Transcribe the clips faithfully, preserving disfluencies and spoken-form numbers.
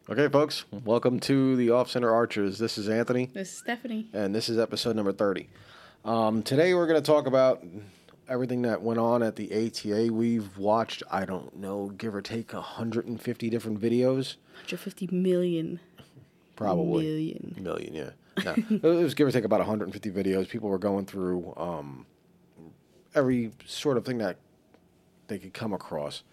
Okay, folks, welcome to the Off Center Archers. This is Anthony. This is Stephanie. And this is episode number thirty. Um, today we're going to talk about everything that went on at the A T A. We've watched, I don't know, give or take one hundred fifty different videos. one hundred fifty million. Probably. Million. Million, yeah. No, it was give or take about one hundred fifty videos. People were going through um, every sort of thing that they could come across.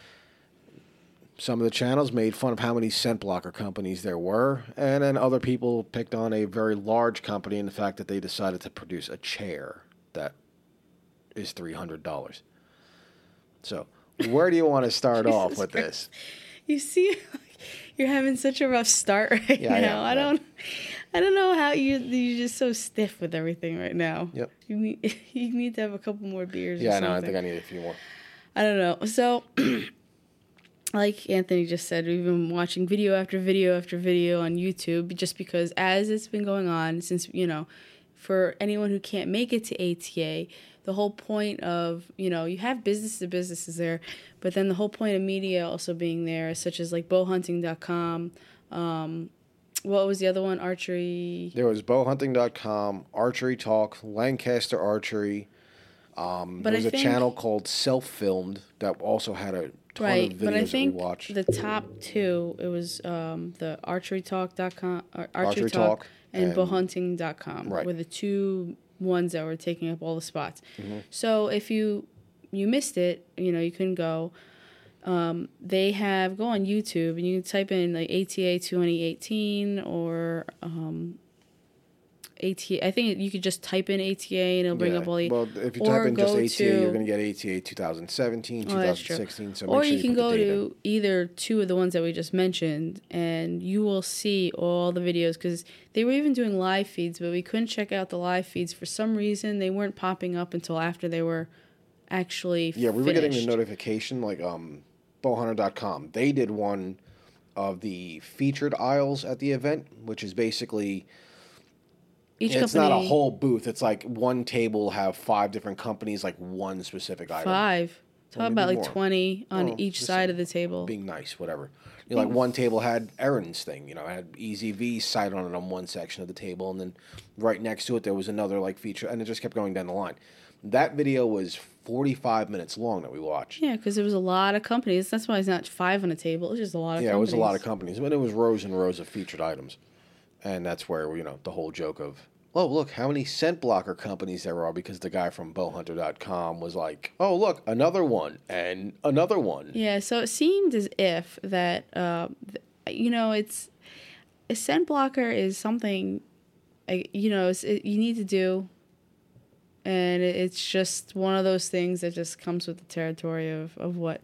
Some of the channels made fun of how many scent blocker companies there were, and then other people picked on a very large company and the fact that they decided to produce a chair that is three hundred dollars. So, where do you want to start off with this? You see, you're having such a rough start right yeah, now. Yeah, I don't, I don't know how you you're just so stiff with everything right now. Yep. You need you need to have a couple more beers. Yeah, or no, I something. think I need a few more. I don't know. So. Like Anthony just said, we've been watching video after video after video on YouTube just because as it's been going on, since, you know, for anyone who can't make it to A T A, the whole point of, you know, you have business to businesses there, but then the whole point of media also being there, such as like bow hunting dot com, um, what was the other one? Archery. There was bow hunting dot com, Archery Talk, Lancaster Archery. Um, But there was I a think- channel called Self Filmed that also had a ton Right, of videos but I think that we watched. the top two, it was um, the archery talk dot com, or archery, Archery talk, Talk and, and- bow hunting dot com Right. were the two ones that were taking up all the spots. Mm-hmm. So if you you missed it, you know, you couldn't go. Um, they have, go on YouTube and you can type in like A T A twenty eighteen or um, A T A. I think you could just type in A T A and it'll bring Yeah. up all the. Well, if you or type in just go A T A, to- you're going to get A T A twenty seventeen, Oh, that's true. twenty sixteen. So Or make sure you can put the go date in. to either two of the ones that we just mentioned, and you will see all the videos because they were even doing live feeds, but we couldn't check out the live feeds for some reason. They weren't popping up until after they were actually Yeah, we were getting the finished. notification like um, bow hunter dot com. They did one of the featured aisles at the event, which is basically Each it's company, not a whole booth. It's like one table have five different companies, like one specific item. five. Talk Well, maybe about like more. twenty on Oh, each just side of the table. Being nice, whatever. You know, like one table had Aaron's thing. You know, it had E Z V sight on it on one section of the table, and then right next to it there was another like feature, and it just kept going down the line. That video was forty-five minutes long that we watched. Yeah, because there was a lot of companies. That's why it's not five on a table. It was just a lot of Yeah, companies. it was a lot of companies, but it was rows and rows of featured items, and that's where you know the whole joke of, oh look how many scent blocker companies there are because the guy from bow hunter dot com was like, oh look another one and another one. Yeah, so it seemed as if that, uh, th- you know, it's a scent blocker is something, uh, you know, it's, it, you need to do, and it, it's just one of those things that just comes with the territory of, of what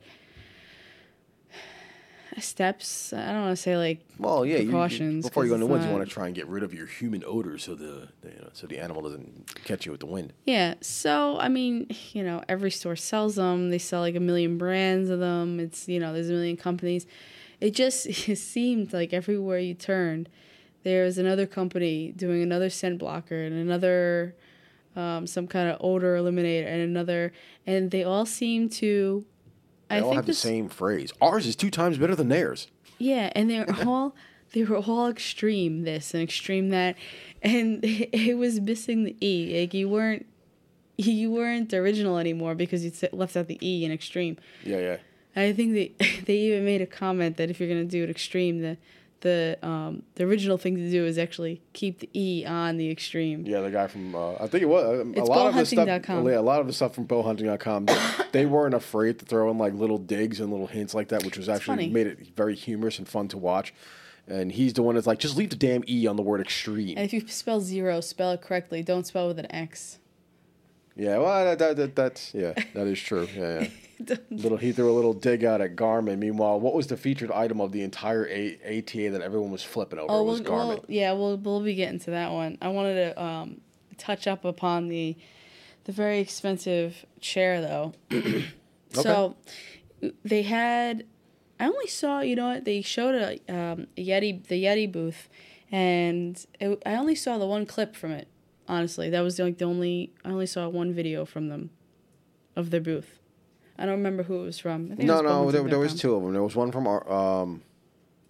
steps. I don't want to say like Well, yeah, you- you, precautions. before you go in the 'cause woods, it's you not- want to try and get rid of your human odor so the, the you know, so the animal doesn't catch you with the wind. Yeah, so I mean, you know, every store sells them. They sell like a million brands of them. It's, you know, there's a million companies. It just it seemed like everywhere you turned, there was another company doing another scent blocker and another um, some kind of odor eliminator and another, and they all seem to. They I all think have the this- same phrase. Ours is two times better than theirs. Yeah, and they're all they were all extreme this and extreme that, and it was missing the E. Like you weren't you weren't original anymore because you left out the E in extreme. Yeah, yeah. And I think they they even made a comment that if you're gonna do it extreme, the the um the original thing to do is actually keep the E on the extreme. Yeah, the guy from uh, I think it was um, a It's lot of the bow hunting stuff. dot com. Yeah, a lot of the stuff from bow hunting dot com. They, they weren't afraid to throw in like little digs and little hints like that, which was actually funny. made it very humorous and fun to watch. And he's the one that's like, just leave the damn E on the word extreme. And if you spell zero, spell it correctly. Don't spell with an X. Yeah, well, that, that, that that's yeah, that is true. Yeah, yeah. Little he threw a little dig out at Garmin. Meanwhile, what was the featured item of the entire a- ATA that everyone was flipping over? Oh, It was we'll, Garmin. we'll, yeah, we'll we'll be getting to that one. I wanted to um, touch up upon the the very expensive chair though. So they had. I only saw, you know what, they showed a, um, a Yeti, the Yeti booth, and it, I only saw the one clip from it. Honestly, that was like the only. I only saw one video from them, of their booth. I don't remember who it was from. I think No, it was no, there, there was bowhunting dot com. two of them. There was one from our, um,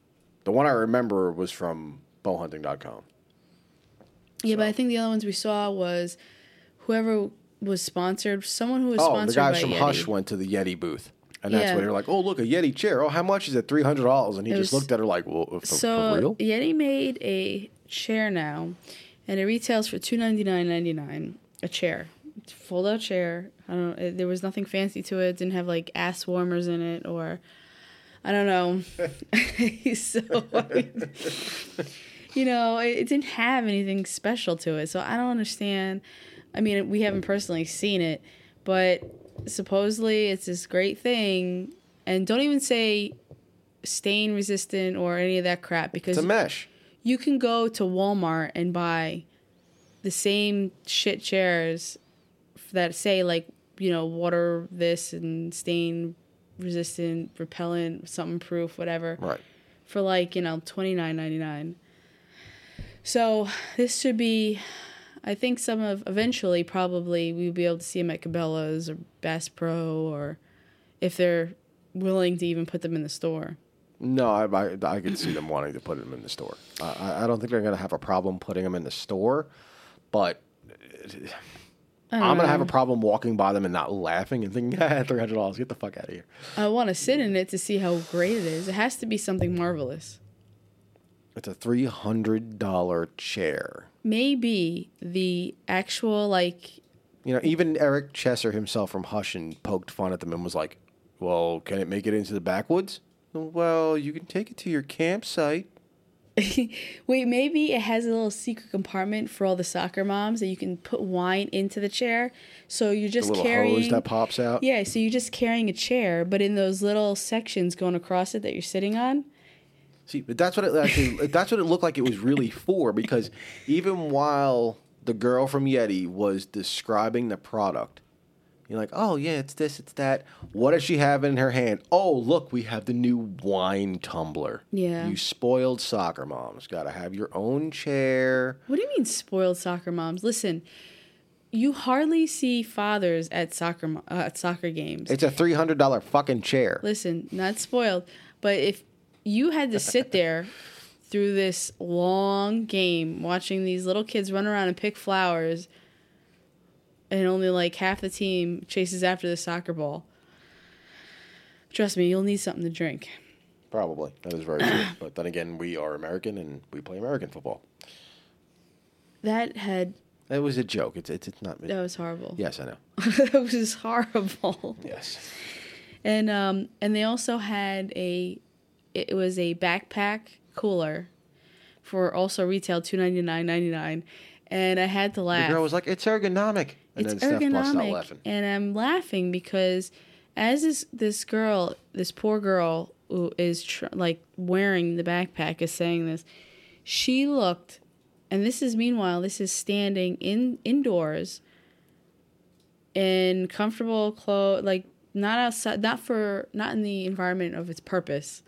The one I remember was from bow hunting dot com. Yeah, So. but I think the other ones we saw was whoever was sponsored, someone who was Oh, sponsored the guys by from Yeti. Hush went to the Yeti booth. And that's Yeah. when they were like, oh, look, a Yeti chair. Oh, how much is it? three hundred dollars. And he It just was- looked at her like, well, for, So for real? Yeti made a chair now, and it retails for two ninety nine ninety nine. A chair, it's a fold out chair. I don't. It, there was nothing fancy to it. It didn't have like ass warmers in it, or I don't know. So you know, it, it didn't have anything special to it. So I don't understand. I mean, we haven't personally seen it, but supposedly it's this great thing, and don't even say stain resistant or any of that crap, because It's a mesh. you can go to Walmart and buy the same shit chairs that say like, you know, water this and stain resistant, repellent, something proof, whatever, Right. for like, you know, twenty-nine ninety-nine. So this should be, I think some of, eventually probably we'll be able to see them at Cabela's or Bass Pro, or if they're willing to even put them in the store. No, I, I, I could see them wanting to put them in the store. I, I- I don't think they're going to have a problem putting them in the store, but I don't I'm going to know. have a problem walking by them and not laughing and thinking, ah, three hundred dollars, get the fuck out of here. I want to sit in it to see how great it is. It has to be something marvelous. It's a three hundred dollars chair. Maybe the actual, like, You know, even Eric Chesser himself from Hush and poked fun at them and was like, well, can it make it into the backwoods? Well, you can take it to your campsite. wait, maybe it has a little secret compartment for all the soccer moms that you can put wine into the chair. So you're The just little carrying. hose that pops out. Yeah, so you're just carrying a chair, but in those little sections going across it that you're sitting on. See, but that's what it actually, that's what it looked like it was really for, because even while the girl from Yeti was describing the product, you're like, oh, yeah, it's this, it's that. What does she have in her hand? Oh, look, we have the new wine tumbler. Yeah. You spoiled soccer moms. Got to have your own chair. What do you mean spoiled soccer moms? Listen, you hardly see fathers at soccer mo- uh, at soccer games. It's a three hundred dollars fucking chair. Listen, not spoiled, but if you had to sit there through this long game watching these little kids run around and pick flowers, and only like half the team chases after the soccer ball, trust me, you'll need something to drink. Probably. That is very true. But then again, we are American and we play American football. That had It was a joke. It's it's, it's not. that was horrible. Yes, I know. That was horrible. Yes. And um and they also had a it was a backpack cooler for also retail two ninety nine ninety nine, and I had to The laugh. girl was like, "It's ergonomic," and It's then Steph bust out ergonomic, laughing. and I'm laughing because as this this girl, this poor girl who is tr- like wearing the backpack is saying this, she looked, and this is meanwhile this is standing in indoors in comfortable clothes, like not outside, not for not in the environment of its purpose.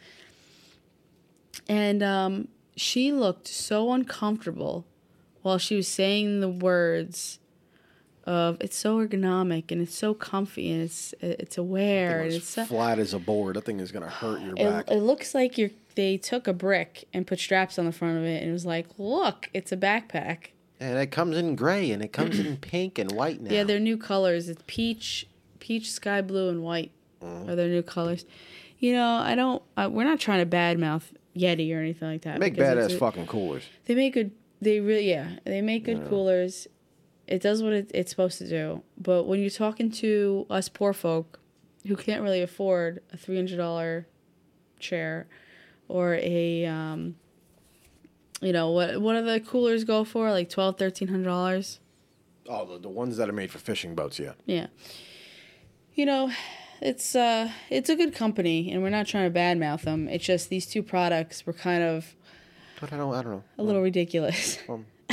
And um, she looked so uncomfortable while she was saying the words of "it's so ergonomic and it's so comfy and it's it's aware It and was it's so, flat as a board. That thing is gonna hurt your it, back. it looks like you're they took a brick and put straps on the front of it and it was like, look, it's a backpack. And it comes in gray, and it comes in pink and white now. Yeah, their new colors. It's peach, peach, sky blue, and white Mm-hmm. are their new colors. You know, I don't. Uh, we're not trying to badmouth Yeti or anything like that. They make because badass it's a- fucking coolers. They make good. They really, yeah, they make good coolers. It does what it, it's supposed to do. But when you're talking to us poor folk who can't really afford a three hundred dollar chair or a, um, you know, what what do the coolers go for? Like twelve, thirteen hundred dollars. Oh, the, the ones that are made for fishing boats, yeah. Yeah. You know, it's uh, it's a good company, and we're not trying to badmouth them. It's just these two products were kind of But I don't, I don't know. a little ridiculous. Um, I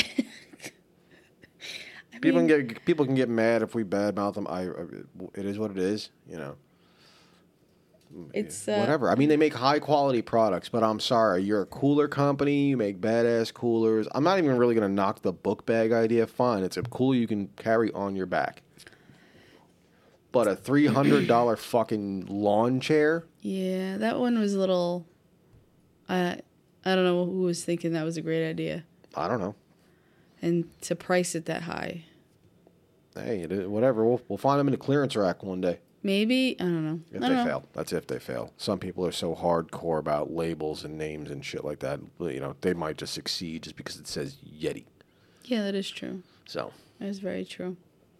people mean, can get people can get mad if we badmouth them. I, it is what it is, you know. it's uh, Whatever. I mean, they make high quality products, but I'm sorry, you're a cooler company. You make badass coolers. I'm not even really gonna knock the book bag idea. Fine, it's a cooler you can carry on your back. But a three hundred dollar fucking lawn chair. Yeah, that one was a little. Uh, I don't know who was thinking that was a great idea. I don't know. And to price it that high. Hey, it is, whatever. We'll we'll find them in the clearance rack one day. Maybe. I don't know. If I they don't know. fail. That's if they fail. Some people are so hardcore about labels and names and shit like that. You know, they might just succeed just because it says Yeti. Yeah, that is true. So. That is very true.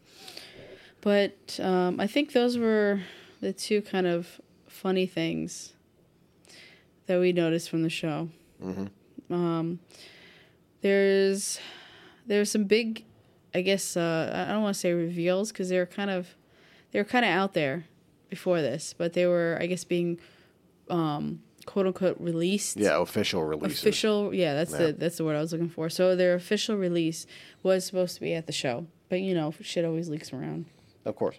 But um, I think those were the two kind of funny things that we noticed from the show. Mm-hmm. Um, there's there's some big, I guess uh, I don't want to say reveals because they're kind of they were kind of out there before this, but they were I guess being um, quote unquote released. Yeah, official releases. Official, yeah, that's Yeah. the that's the word I was looking for. So their official release was supposed to be at the show, but you know shit always leaks around. Of course.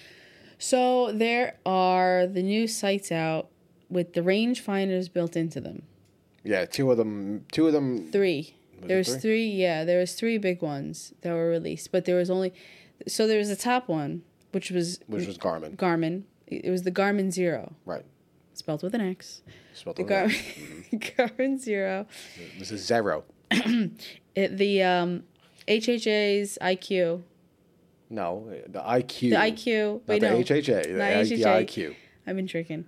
So there are the new sights out with the rangefinders built into them. Yeah, two of them. Two of them. Three. Was There it was three? three? Yeah, there was three big ones that were released, but there was only. So there was the top one, which was Which was Garmin. Garmin. It was the Garmin Zero, Right. spelled with an X. Spelled The with an Garmin, Garmin Zero. X. This is zero. It, the um, H H A's I Q. No, the I Q. The I Q. Not Wait, the no. H H A. The, Not I- H H A. the I Q. I've been tricking.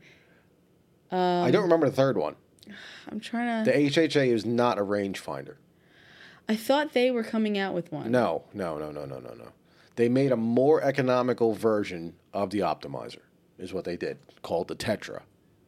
I don't remember the third one. I'm trying to. The H H A is not a rangefinder. I thought they were coming out with one. No, no, no, no, no, no, no. They made a more economical version of the optimizer, is what they did, called the Tetra.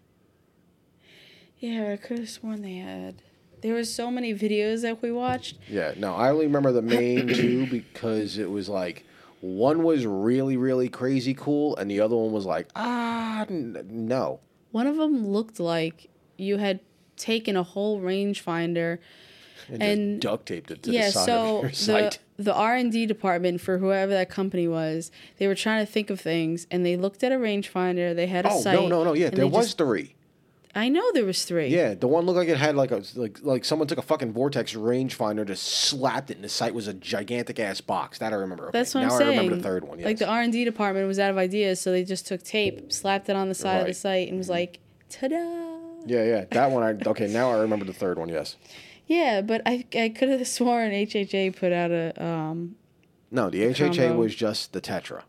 Yeah, I could have sworn they had. There were so many videos that we watched. Yeah, no, I only remember the main two because it was like one was really, really crazy cool, and the other one was like, ah, n- no. One of them looked like you had taken a whole rangefinder And, and just duct taped it to yeah, the side so of your the site. the R and D department for whoever that company was, they were trying to think of things, and they looked at a rangefinder. They had a Oh site. no, no, no! Yeah, and there they was just- three. I know there was three. Yeah, the one looked like it had like a like like someone took a fucking Vortex rangefinder, just slapped it, and the site was a gigantic ass box. That I remember. Okay. That's what now I'm saying. I remember the third one. Yes. Like the R and D department was out of ideas, so they just took tape, slapped it on the side of the Right. site, and was like, "Ta-da!" yeah, yeah, that one. I okay. Now I remember the third one. Yes. Yeah, but I I could have sworn H H A put out a um. No, the H H A combo. was just the Tetra.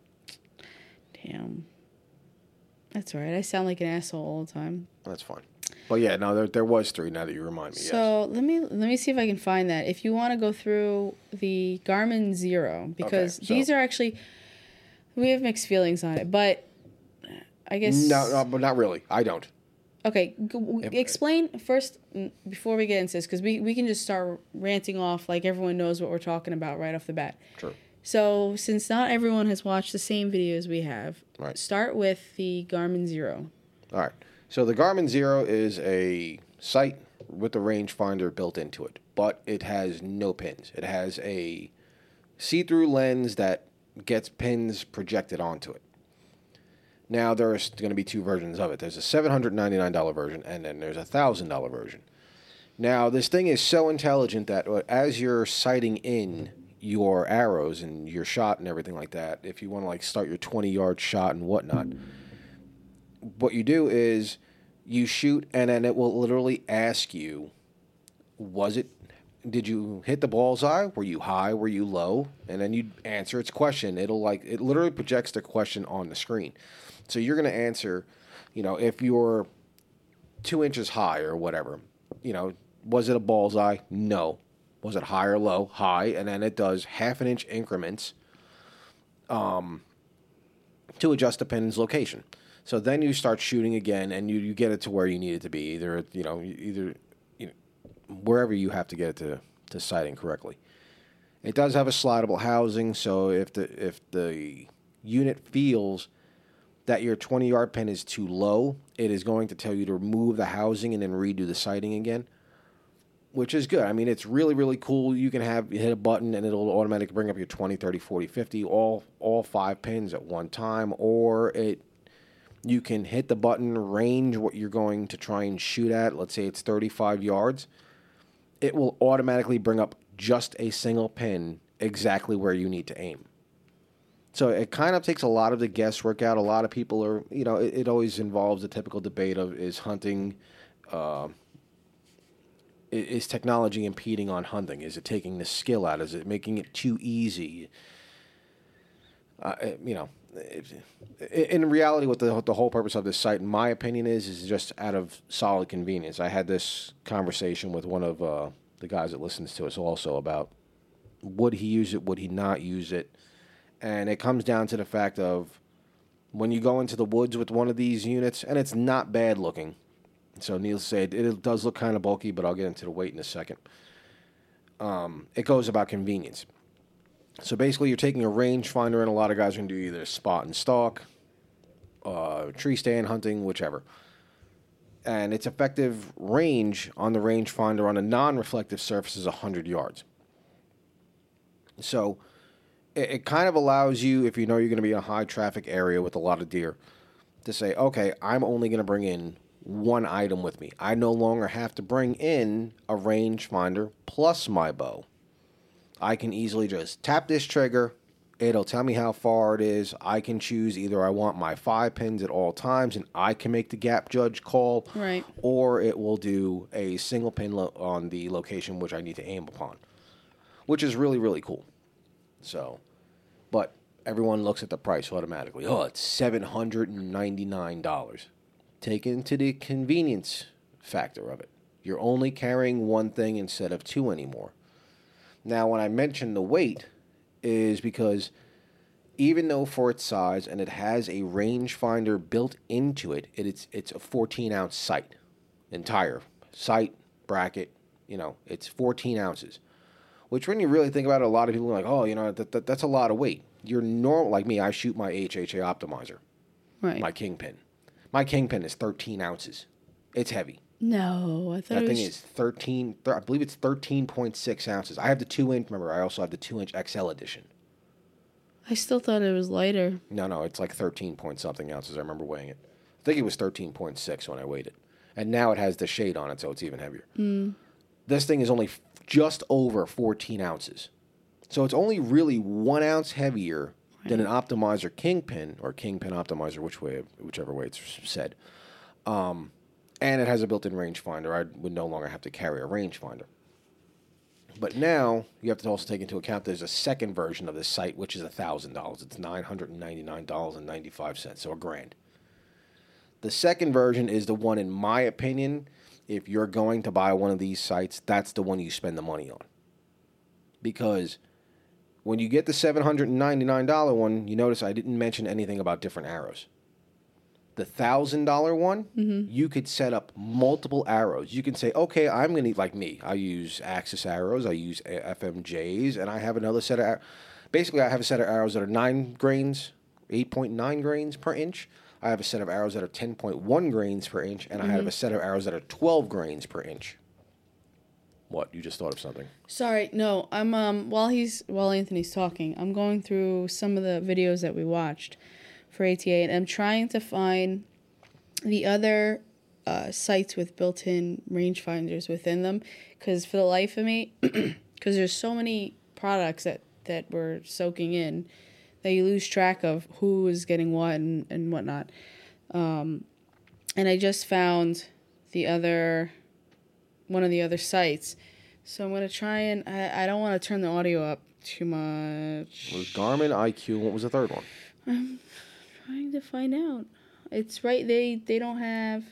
Damn. That's all right. I sound like an asshole all the time. That's fine. But yeah, no, there there was three. Now that you remind me. Yes. So let me let me see if I can find that. If you want to go through the Garmin Zero, because Okay, so- these are actually we have mixed feelings on it, but I guess No, no, but not really. I don't. Okay, g- w- If- explain first mm, before we get into this, because we, we can just start ranting off like everyone knows what we're talking about right off the bat. True. So since not everyone has watched the same videos we have, Right. start with the Garmin Zero. All right. So the Garmin Zero is a sight with the rangefinder built into it, but it has no pins. It has a see-through lens that gets pins projected onto it. Now, there's going to be two versions of it. There's a seven hundred ninety-nine dollars version, and then there's a one thousand dollars version. Now, this thing is so intelligent that uh, as you're sighting in your arrows and your shot and everything like that, if you want to like start your twenty-yard shot and whatnot, what you do is you shoot, and then it will literally ask you, was it, did you hit the bullseye? Were you high? Were you low? And then you answer its question. It'll like, it literally projects the question on the screen. So you're going to answer, you know, if you're two inches high or whatever, you know, was it a bullseye? No. Was it high or low? High. And then it does half an inch increments um, to adjust the pin's location. So then you start shooting again, and you, you get it to where you need it to be, either you know either you know, wherever you have to get it to, to sighting correctly. It does have a slidable housing, so if the if the unit feels that your twenty-yard pin is too low, it is going to tell you to remove the housing and then redo the sighting again, which is good. I mean, it's really, really cool. You can have you hit a button, and it'll automatically bring up your twenty, thirty, forty, fifty, all all five pins at one time, or it you can hit the button, range what you're going to try and shoot at. Let's say it's thirty-five yards. It will automatically bring up just a single pin exactly where you need to aim. So it kind of takes a lot of the guesswork out. A lot of people are, you know, it, it always involves the typical debate of is hunting, uh, is technology impeding on hunting? Is it taking the skill out? Is it making it too easy? Uh, you know, in reality, what the the whole purpose of this site, in my opinion, is is just out of solid convenience. I had this conversation with one of uh, the guys that listens to us also about would he use it, would he not use it, and it comes down to the fact of when you go into the woods with one of these units, and it's not bad looking. So needless to say, it, it does look kind of bulky, but I'll get into the weight in a second. Um, it goes about convenience. So basically, you're taking a rangefinder, and a lot of guys are going to do either spot and stalk, uh, tree stand hunting, whichever. And its effective range on the rangefinder on a non-reflective surface is one hundred yards. So it, it kind of allows you, if you know you're going to be in a high-traffic area with a lot of deer, to say, okay, I'm only going to bring in one item with me. I no longer have to bring in a rangefinder plus my bow. I can easily just tap this trigger. It'll tell me how far it is. I can choose either I want my five pins at all times, and I can make the gap judge call, right, or it will do a single pin lo- on the location which I need to aim upon, which is really, really cool. So, but everyone looks at the price automatically. Oh, it's seven hundred ninety-nine dollars. Take into the convenience factor of it. You're only carrying one thing instead of two anymore. Now, when I mention the weight, is because even though for its size and it has a rangefinder built into it, it it's it's a fourteen ounce sight, entire sight bracket. You know, it's fourteen ounces. Which, when you really think about it, a lot of people are like, oh, you know, that, that that's a lot of weight. You're normal, like me. I shoot my H H A optimizer, right, my Kingpin. My Kingpin is thirteen ounces. It's heavy. No, I thought that it thing was... is thirteen. I believe it's thirteen point six ounces. I have the two inch. Remember, I also have the two inch X L edition. I still thought it was lighter. No, no, it's like thirteen point something ounces. I remember weighing it. I think it was thirteen point six when I weighed it, and now it has the shade on it, so it's even heavier. Mm. This thing is only f- just over fourteen ounces, so it's only really one ounce heavier right. than an Optimizer Kingpin or Kingpin Optimizer, which way, whichever way it's said. Um. And it has a built-in rangefinder. I would no longer have to carry a rangefinder. But now, you have to also take into account there's a second version of this sight, which is one thousand dollars. It's nine hundred ninety-nine dollars and ninety-five cents, so a grand. The second version is the one, in my opinion, if you're going to buy one of these sights, that's the one you spend the money on. Because when you get the seven hundred ninety-nine dollars one, you notice I didn't mention anything about different arrows. The one thousand dollars one, mm-hmm. you could set up multiple arrows. You can say, okay, I'm going to, like me, I use Axis arrows, I use F M Js, and I have another set of arrows. Basically, I have a set of arrows that are nine grains, eight point nine grains per inch. I have a set of arrows that are ten point one grains per inch, and mm-hmm. I have a set of arrows that are twelve grains per inch. What? You just thought of something? Sorry, no. I'm um while he's while Anthony's talking, I'm going through some of the videos that we watched for A T A, and I'm trying to find the other uh, sites with built-in rangefinders within them, because for the life of me, because there's so many products that, that we're soaking in that you lose track of who is getting what and, and whatnot. Um, and I just found the other, one of the other sites. So I'm going to try and, I, I don't want to turn the audio up too much. It was Garmin, I Q, what was the third one? I'm trying to find out. It's right, they, they don't have...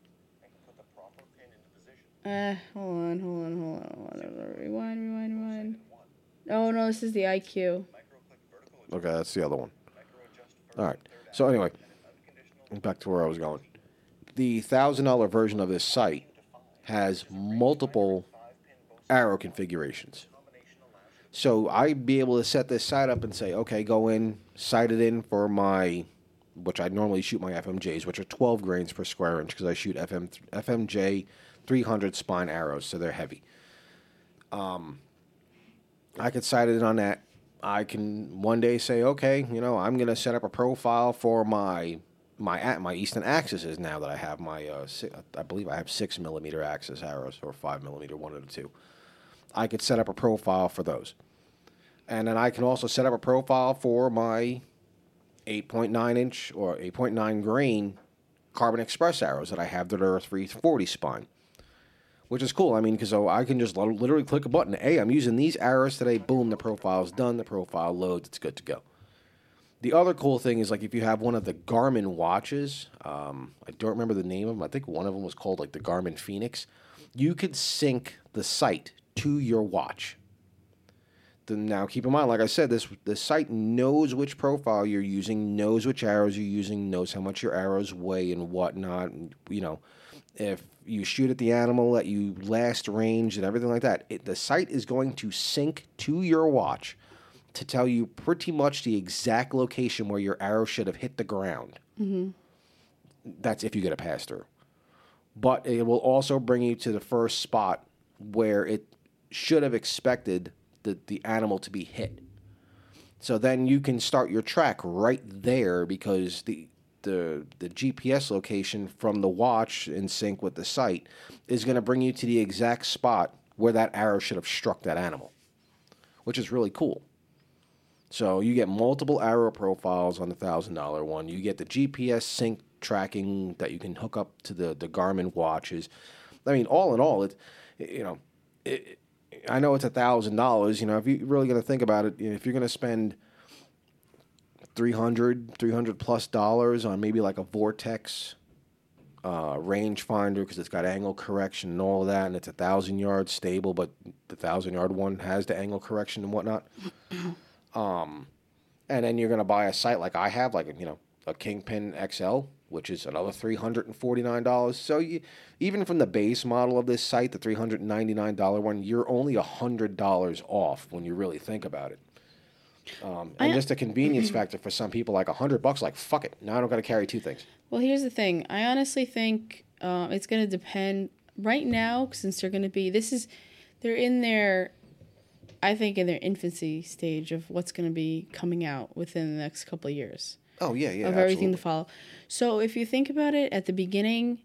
Uh, hold on, hold on, hold on, hold on. Rewind, rewind, rewind. Oh, no, this is the I Q. Okay, that's the other one. All right. So anyway, back to where I was going. The one thousand dollars version of this sight has multiple arrow configurations. So I'd be able to set this sight up and say, okay, go in, sight it in for my, which I normally shoot my F M Js, which are twelve grains per square inch because I shoot F M, F M J three hundred spine arrows, so they're heavy. Um, I could sight it in on that. I can one day say, okay, you know, I'm going to set up a profile for my my my Easton Axis now that I have my, uh, six, I believe I have six millimeter Axis arrows or five millimeter, one of the two. I could set up a profile for those. And then I can also set up a profile for my eight point nine inch or eight point nine grain Carbon Express arrows that I have that are a three forty spine. which is cool. I mean, because I can just li- literally click a button. Hey, I'm using these arrows today. Boom, the profile's done. The profile loads. It's good to go. The other cool thing is, like, if you have one of the Garmin watches, um, I don't remember the name of them. I think one of them was called, like, the Garmin Phoenix. You could sync the site to your watch. Then now, keep in mind, like I said, this the site knows which profile you're using, knows which arrows you're using, knows how much your arrows weigh and whatnot. And, you know, if you shoot at the animal at you last range and everything like that, it, the site is going to sync to your watch to tell you pretty much the exact location where your arrow should have hit the ground. Mm-hmm. That's if you get a pass through. But it will also bring you to the first spot where it should have expected the, the animal to be hit. So then you can start your track right there because the, the, the G P S location from the watch in sync with the site is going to bring you to the exact spot where that arrow should have struck that animal, which is really cool. So you get multiple arrow profiles on the one thousand dollar one. You get the G P S sync tracking that you can hook up to the, the Garmin watches. I mean, all in all, it, you know, it, I know it's one thousand dollars. You know, if you're really going to think about it, if you're going to spend three hundred, three hundred plus dollars on maybe like a Vortex uh, rangefinder because it's got angle correction and all of that, and it's a thousand yard stable, but the thousand yard one has the angle correction and whatnot. Um, and then you're going to buy a site like I have, like, you know, a Kingpin X L, which is another three hundred forty-nine dollars. So you, even from the base model of this site, the three hundred ninety-nine dollars one, you're only one hundred dollars off when you really think about it. Um, and I, just a convenience factor for some people, like one hundred bucks, like, fuck it. Now I don't got to carry two things. Well, here's the thing. I honestly think uh, it's going to depend. Right now, since they're going to be, this is, they're in their... I think in their infancy stage of what's going to be coming out within the next couple of years. Oh, yeah, yeah, Of absolutely. everything to follow. So if you think about it, at the beginning,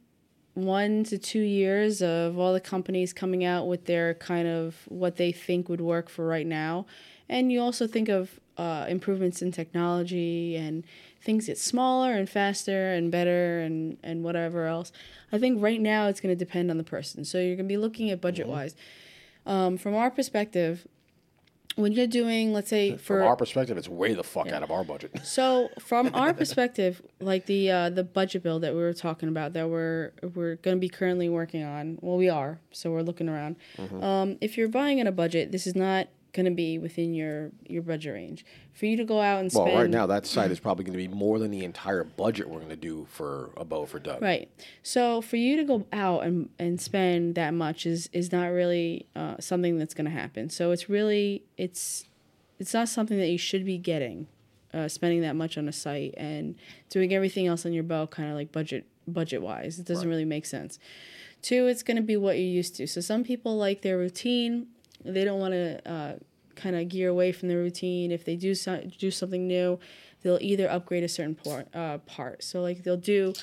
one to two years of all the companies coming out with their kind of what they think would work for right now, and you also think of uh, improvements in technology and things get smaller and faster and better and, and whatever else. I think right now it's going to depend on the person. So you're going to be looking at budget-wise. Mm-hmm. Um, from our perspective... When you're doing, let's say, for... From our perspective, it's way the fuck yeah. out of our budget. So, from our perspective, like the uh, the budget bill that we were talking about that we're we're going to be currently working on, well, we are, so we're looking around. Mm-hmm. Um, if you're buying in a budget, this is not going to be within your, your budget range. For you to go out and spend... Well, right now, that site is probably going to be more than the entire budget we're going to do for a bow for Doug. Right. So, for you to go out and, and spend that much is, is not really uh, something that's going to happen. So, it's really... It's it's not something that you should be getting, uh, spending that much on a site and doing everything else on your bow kind of like budget budget-wise. It doesn't right. really make sense. Two, it's going to be what you're used to. So, some people like their routine... They don't want to uh, kind of gear away from the routine. If they do so, do something new, they'll either upgrade a certain part. Uh, part. So, like, they'll do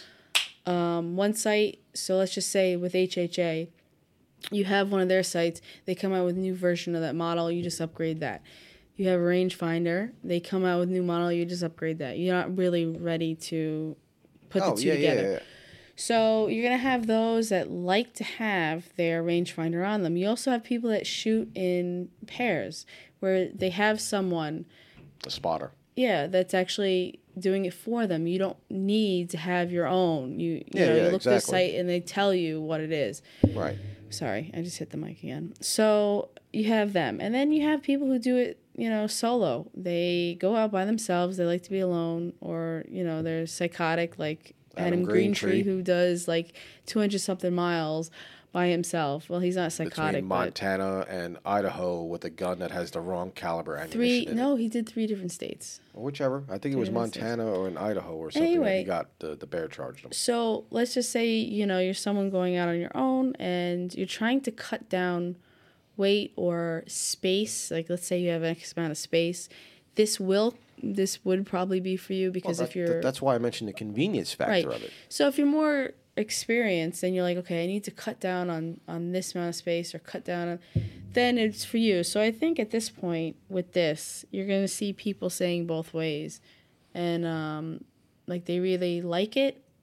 um, one site. So, let's just say with H H A, you have one of their sites. They come out with a new version of that model. You just upgrade that. You have a rangefinder. They come out with a new model. You just upgrade that. You're not really ready to put oh, the two yeah, together. Yeah, yeah. So you're going to have those that like to have their rangefinder on them. You also have people that shoot in pairs where they have someone... A spotter. Yeah, that's actually doing it for them. You don't need to have your own. You, you yeah, know, yeah, you look exactly. at the site and they tell you what it is. Right. Sorry, I just hit the mic again. So you have them. And then you have people who do it, you know, solo. They go out by themselves. They like to be alone. Or, you know, they're psychotic like... Adam, Adam Greentree, who does like two hundred something miles by himself. Well, he's not psychotic. Between Montana and Idaho with a gun that has the wrong caliber ammunition. Three? In no, it. he did three different states. Or whichever. I think three it was Montana states. Or in Idaho or something. Anyway, that he got the, the bear charged him. So let's just say, you know, you're someone going out on your own and you're trying to cut down weight or space. Like, let's say you have X amount of space. This will this would probably be for you because well, that, if you're... That's why I mentioned the convenience factor right. of it. So if you're more experienced and you're like, okay, I need to cut down on, on this amount of space or cut down on... Then it's for you. So I think at this point with this, you're going to see people saying both ways. And, um, like, they really like it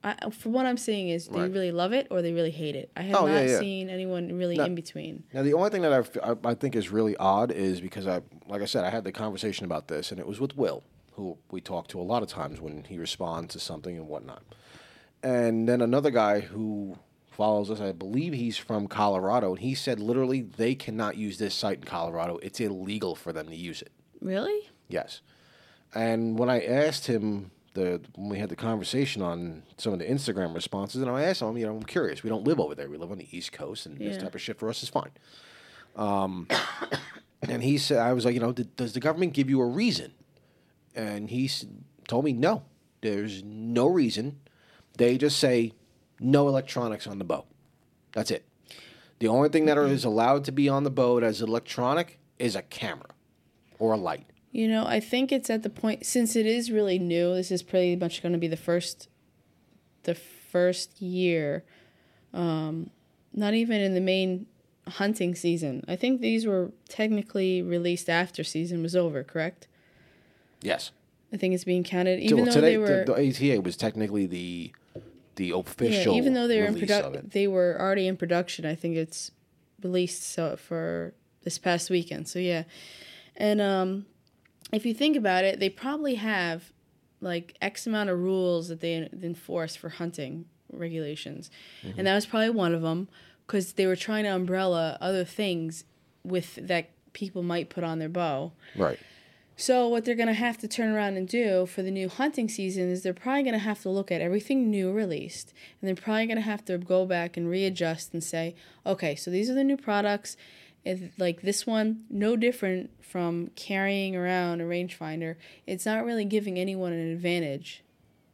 I, from what I'm seeing is they Right. really love it or they really hate it. I have Oh, not yeah, yeah. seen anyone really No. in between. Now, the only thing that I've, I I think is really odd is because I, like I said, I had the conversation about this, and it was with Will, who we talk to a lot of times when he responds to something and whatnot. And then another guy who follows us, I believe he's from Colorado, and he said literally they cannot use this site in Colorado. It's illegal for them to use it. Really? Yes. And when I asked him the when we had the conversation on some of the Instagram responses, and I asked him, you know, I'm curious. We don't live over there. We live on the East Coast, and this Yeah. type of shit for us is fine. Um, and he said, I was like, you know, "Did- does the government give you a reason? And he s- told me no. There's no reason. They just say no electronics on the boat. That's it. The only thing that is allowed to be on the boat as electronic is a camera or a light. You know, I think it's at the point, since it is really new, this is pretty much going to be the first, the first year, um, not even in the main hunting season. I think these were technically released after season was over, correct? Yes. I think it's being counted, even Well, though today, they were... the, the A T A was technically the the Yeah, official even though they were in release of produ- it. they were already in production. I think it's released so for this past weekend. So yeah, and um, if you think about it, they probably have like X amount of rules that they enforce for hunting regulations, Mm-hmm. and that was probably one of them because they were trying to umbrella other things with that people might put on their bow. Right. So what they're going to have to turn around and do for the new hunting season is they're probably going to have to look at everything new released. And they're probably going to have to go back and readjust and say, okay, so these are the new products. If, like this one, no different from carrying around a rangefinder. It's not really giving anyone an advantage.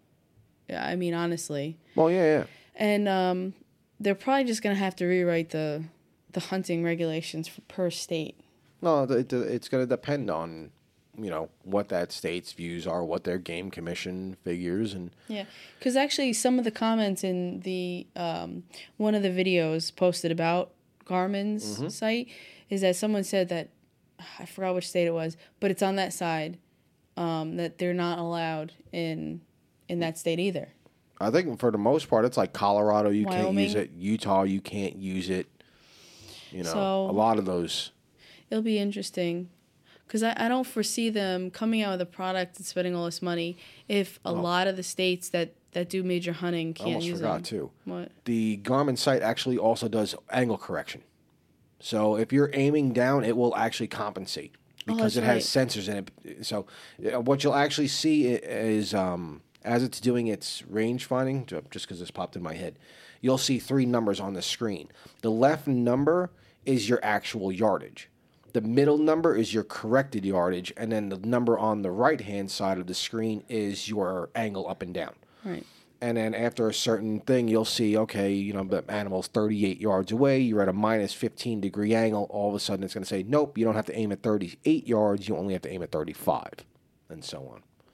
I mean, honestly. Well, yeah, yeah. And um, they're probably just going to have to rewrite the, the hunting regulations for, per state. No, it, it's going to depend on, you know, what that state's views are, what their game commission figures, and Yeah, because actually some of the comments in the um, one of the videos posted about Garmin's Mm-hmm. site is that someone said that, I forgot which state it was, but it's on that side, um, that they're not allowed in in that state either. I think for the most part, it's like Colorado, you can't use Wyoming. it. Utah, you can't use it. You know, So- a lot of those. It'll be interesting. Because I, I don't foresee them coming out with a product and spending all this money if a Oh. lot of the states that, that do major hunting I can't almost use forgot them. too. What? The Garmin site actually also does angle correction. So if you're aiming down, it will actually compensate because Oh, it that's has sensors in it. So uh, what you'll actually see i- is um, as it's doing its range finding, ju- just because this popped in my head, you'll see three numbers on the screen. The left number is your actual yardage. The middle number is your corrected yardage, and then the number on the right-hand side of the screen is your angle up and down. Right. And then after a certain thing, you'll see, okay, you know, the animal's thirty-eight yards away. You're at a minus fifteen degree angle. All of a sudden, it's going to say, nope, you don't have to aim at thirty-eight yards. You only have to aim at thirty-five, and so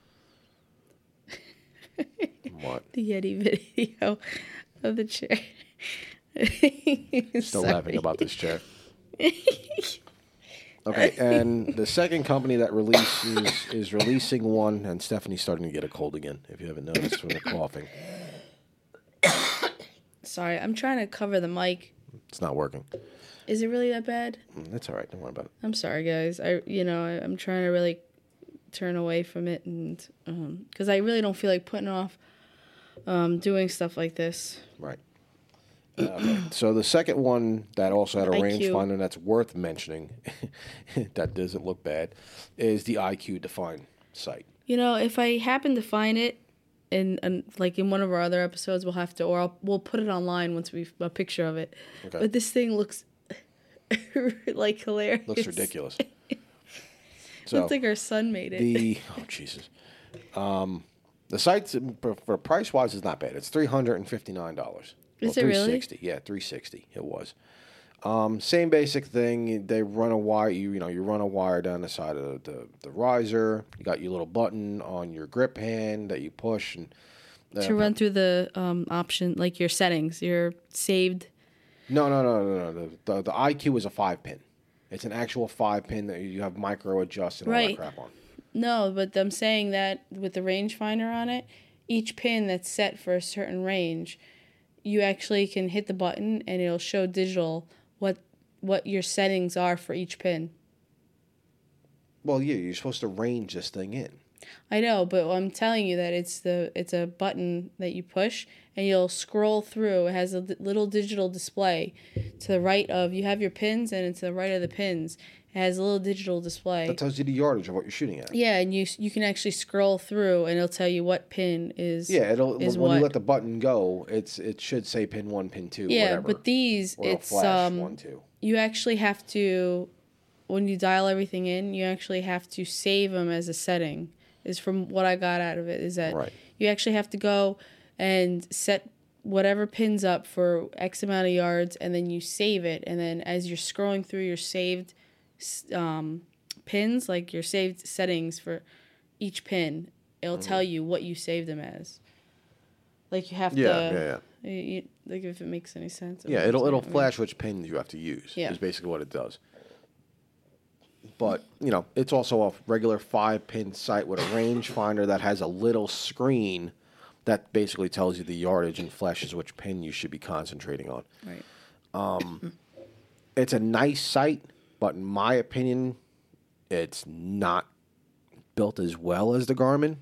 on. What? The Yeti video of the chair. Still laughing about this chair. Okay, and the second company that releases is releasing one, and Stephanie's starting to get a cold again, if you haven't noticed from the coughing. Sorry, I'm trying to cover the mic. It's not working. Is it really that bad? Mm, That's all right. Don't worry about it. I'm sorry, guys. I, you know, I, I'm trying to really turn away from it, and because I really don't feel like putting off um, doing stuff like this. Right. Okay. So the second one that also had a I Q. rangefinder that's worth mentioning, that doesn't look bad, is the I Q Define site. You know, if I happen to find it, in, in like in one of our other episodes, we'll have to, or I'll, we'll put it online once we've a picture of it. Okay. But this thing looks like hilarious. Looks ridiculous. So Looks like our son made it. the oh Jesus, um, the site for, for price wise is not bad. It's three hundred and fifty nine dollars. Is it really? three sixty. Yeah, three sixty. It was. Um, same basic thing. They run a wire. You you know you run a wire down the side of the, the riser. You got your little button on your grip hand that you push and uh, to run through the um, option, like your settings, your saved. No, no, no, no, no. The, the the I Q is a five pin. It's an actual five pin that you have micro adjust and all Right. that crap on. No, but I'm saying that with the rangefinder on it, each pin that's set for a certain range, you actually can hit the button and it'll show digital what what your settings are for each pin. Well, yeah, you're supposed to range this thing in. I know, but I'm telling you that it's the it's a button that you push and you'll scroll through. It has a d- little digital display to the right of you have your pins, and to the right of the pins it has a little digital display. That tells you the yardage of what you're shooting at. Yeah, and you you can actually scroll through and it'll tell you what pin is. Yeah, it'll is when what. you let the button go, it's it should say pin one, pin two, Yeah, whatever. but these or it'll it's flash um one, two. you actually have to, when you dial everything in, you actually have to save them as a setting. Is from what I got out of it is that Right. you actually have to go and set whatever pins up for X amount of yards, and then you save it, and then as you're scrolling through your saved um, pins, like your saved settings for each pin, it'll Mm-hmm. tell you what you saved them as. Like you have Yeah, to, yeah, yeah. You, you- like if it makes any sense. Yeah, it'll it'll I mean, flash which pins you have to use. Yeah. Is basically what it does. But, you know, it's also a regular five-pin sight with a rangefinder that has a little screen that basically tells you the yardage and flashes which pin you should be concentrating on. Right. It's a nice sight, but in my opinion, it's not built as well as the Garmin.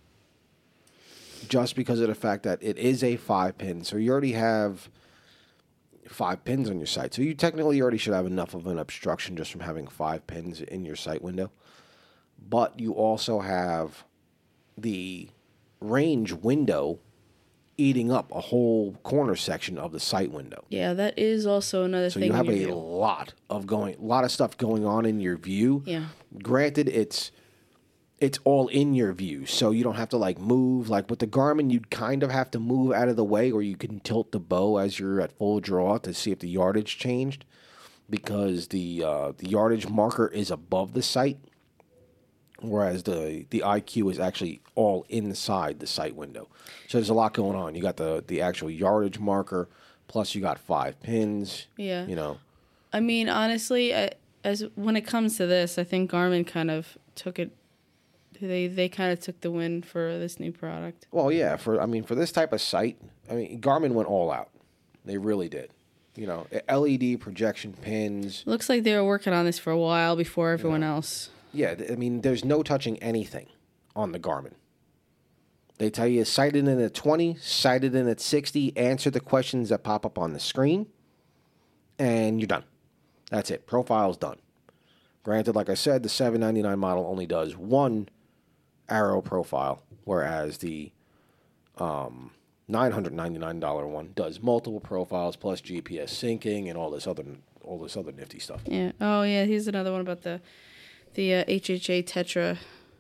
Just because of the fact that it is a five-pin, so you already have five pins on your sight. So you technically already should have enough of an obstruction just from having five pins in your sight window. But you also have the range window eating up a whole corner section of the sight window. Yeah, that is also another So thing. you have in a your view. lot of going, a lot of stuff going on in your view. Yeah. Granted, it's it's all in your view, so you don't have to like move. Like with the Garmin, you'd kind of have to move out of the way, or you can tilt the bow as you're at full draw to see if the yardage changed, because the uh, the yardage marker is above the sight, whereas the the I Q is actually all inside the sight window. So there's a lot going on. You got the the actual yardage marker, plus you got five pins. Yeah. You know. I mean, honestly, I, as when it comes to this, I think Garmin kind of took it. They they kind of took the win for this new product. Well, yeah. For I mean, for this type of sight, I mean, Garmin went all out. They really did. You know, L E D projection pins. Looks like they were working on this for a while before everyone Yeah. else. Yeah, th- I mean, there's no touching anything on the Garmin. They tell you sighted in at twenty, sighted in at sixty, answer the questions that pop up on the screen, and you're done. That's it. Profile's done. Granted, like I said, the seven ninety-nine model only does one arrow profile, whereas the um, nine hundred ninety-nine dollars one does multiple profiles plus G P S syncing and all this other all this other nifty stuff. Yeah. Oh yeah. Here's another one about the the uh, H H A Tetra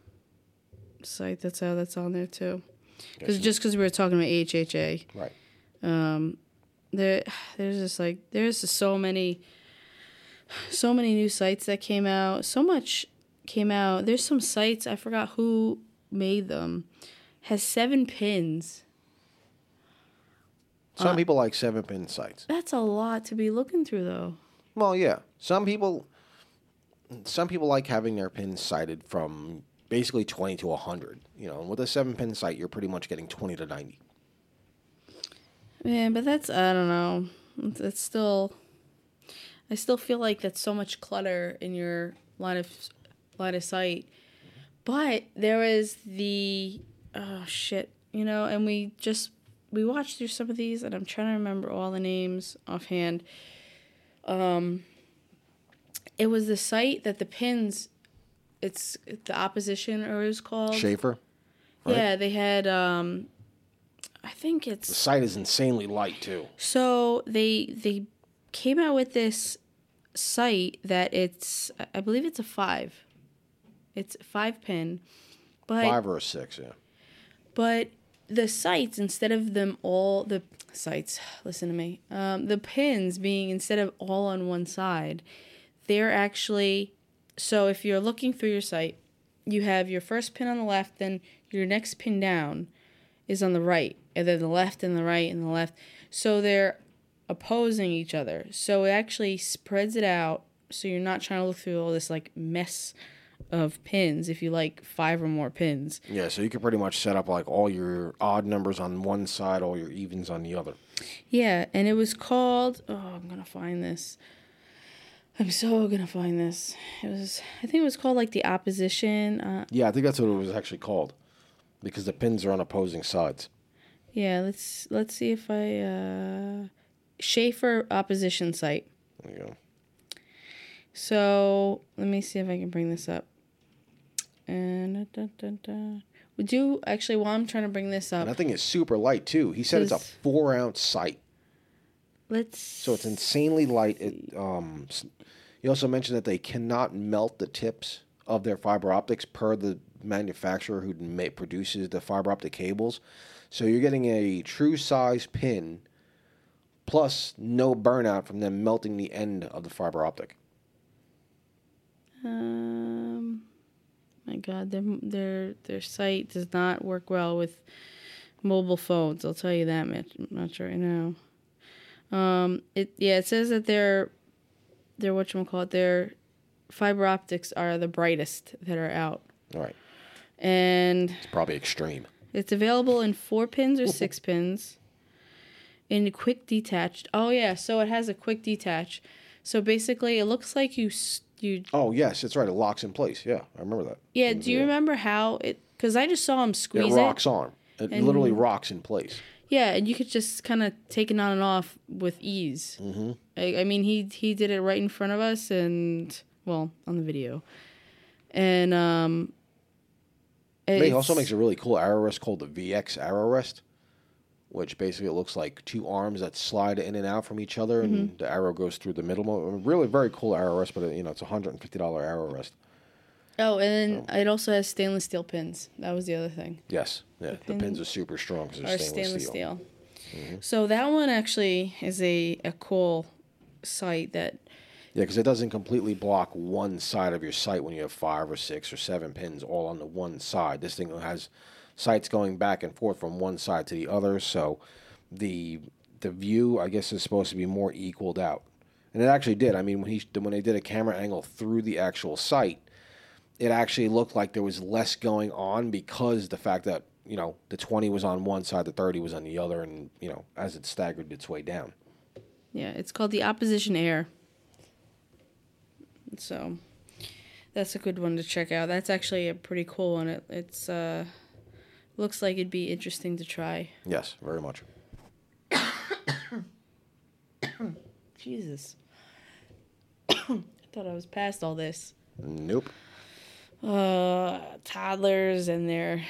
site. That's how that's on there too. Because just because we were talking about H H A, Right. um, there there's just like there's just so many so many new sites that came out. So much came out. There's some sites I forgot who made them. Has seven pins. Some Uh, people like seven pin sights. That's a lot to be looking through, though. Well, yeah. Some people some people like having their pins sighted from basically twenty to one hundred. You know, and with a seven pin sight, you're pretty much getting twenty to ninety. Man, but that's I don't know. It's, it's still. I still feel like that's so much clutter in your line of line of sight. But there was the oh shit, you know, and we just we watched through some of these, and I'm trying to remember all the names offhand. Um, it was the site that the pins, it's the opposition, or it was called. Schaefer? right? Yeah, they had. Um, I think The it's sight is insanely light, too. so they they came out with this site that it's I believe it's a five. It's a five pin, but Five or a six, yeah. but the sights, instead of them all the sights, listen to me. Um, the pins being instead of all on one side, they're actually so if you're looking through your sight, you have your first pin on the left, then your next pin down is on the right, and then the left and the right and the left. So they're opposing each other. So it actually spreads it out so you're not trying to look through all this like mess of pins if you like five or more pins. Yeah, so you can pretty much set up like all your odd numbers on one side, all your evens on the other. Yeah, and it was called, oh, I'm going to find this. I'm so going to find this. It was, I think it was called like the opposition. Uh, Yeah, I think that's what it was actually called, because the pins are on opposing sides. yeah, let's let's see if I, uh, Schaefer opposition site. There you go. So let me see if I can bring this up. And da, da, da, da. Would you actually? While I'm trying to bring this up, And that thing is super light too. He said it's a Is- four ounce sight, let's. so it's insanely light. It, um, s- he also mentioned that they cannot melt the tips of their fiber optics per the manufacturer who ma- produces the fiber optic cables. So you're getting a true size pin, plus no burnout from them melting the end of the fiber optic. Um, my God, their their their site does not work well with mobile phones. I'll tell you that much, much right now. Um, it yeah, it says that their their whatchamacallit, their fiber optics are the brightest that are out, All right, and it's probably extreme. it's available in four pins or six pins. In quick detached. Oh yeah, so it has a quick detach. So basically, it looks like you s- you. Oh yes, that's right. It locks in place. Yeah, I remember that. Yeah. From the Do you video. remember how it? Because I just saw him It squeeze rocks it. on. It And- literally rocks in place. Yeah, and you could just kind of take it on and off with ease. Mm-hmm. I, I mean, he he did it right in front of us, and well, on the video, and um. He also it's- makes a really cool arrow rest called the V X arrow rest, which basically it looks like two arms that slide in and out from each other, and Mm-hmm. the arrow goes through the middle. Really, very cool arrow rest, but you know it's a hundred and fifty dollar arrow rest. Oh, and then it also has stainless steel pins. That was the other thing. Yes, yeah, the, pin- pins are super strong because Or they're stainless, stainless steel. steel. Mm-hmm. So that one actually is a, a cool site that Yeah, because it doesn't completely block one side of your sight when you have five or six or seven pins all on the one side. This thing has sights going back and forth from one side to the other, so the the view, I guess, is supposed to be more equaled out. And it actually did. I mean, when he when they did a camera angle through the actual sight, it actually looked like there was less going on because the fact that, you know, the twenty was on one side, the thirty was on the other, and, you know, as it staggered its way down. Yeah, it's called the Opposition Air. So that's a good one to check out. That's actually a pretty cool one. It it's uh looks like it'd be interesting to try. Yes, very much. Jesus. I thought I was past all this. Nope. Uh toddlers and their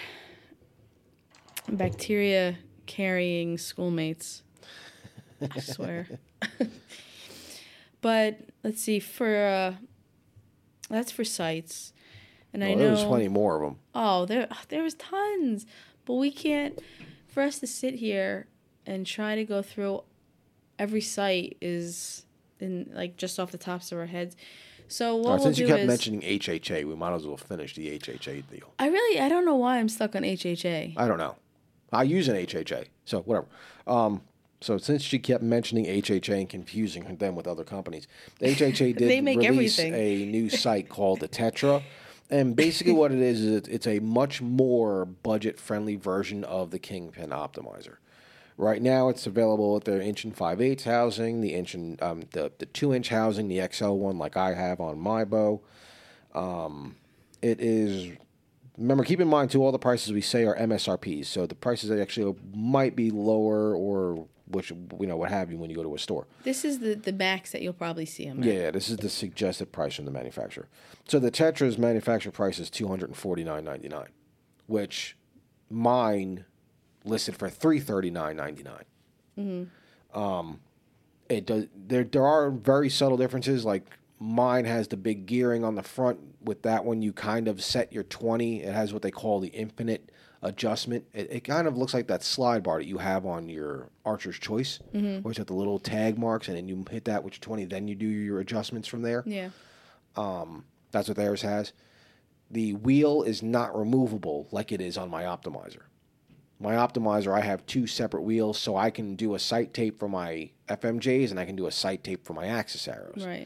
bacteria carrying schoolmates. I swear. But let's see, for uh that's for sites. And I Well, know there was plenty more of them. Oh, there there was tons. But we can't, for us to sit here and try to go through every site is in like just off the tops of our heads. So what All right, we'll since you do kept is mentioning H H A, we might as well finish the H H A deal. I really I don't know why I'm stuck on H H A. I don't know. I use an H H A, so whatever. Um, so since she kept mentioning H H A and confusing them with other companies, H H A did They make release everything. a new site called the Tetra. And basically what it is is it- it's a much more budget-friendly version of the Kingpin Optimizer. Right now, it's available with their inch and five eighths housing, the inch and um, the the two inch housing, the X L one, like I have on my bow. Um, it is. Remember, keep in mind too, all the prices we say are M S R Ps, so the prices actually might be lower or which you know what have you when you go to a store. This is the, the max that you'll probably see them at. Yeah, this is the suggested price from the manufacturer. So the Tetra's manufacturer price is two hundred and forty nine ninety nine, which mine listed for three thirty nine ninety nine. Mm-hmm. Um, it does. There there are very subtle differences. Like mine has the big gearing on the front. With that one, you kind of set your twenty. It has what they call the infinite adjustment. It, it kind of looks like that slide bar that you have on your Archer's Choice, mm-hmm. where it's got the little tag marks, and then you hit that with your twenty. Then you do your adjustments from there. Yeah. Um, that's what theirs has. The wheel is not removable like it is on my Optimizer. My Optimizer, I have two separate wheels, so I can do a sight tape for my F M Js and I can do a sight tape for my Axis arrows. Right.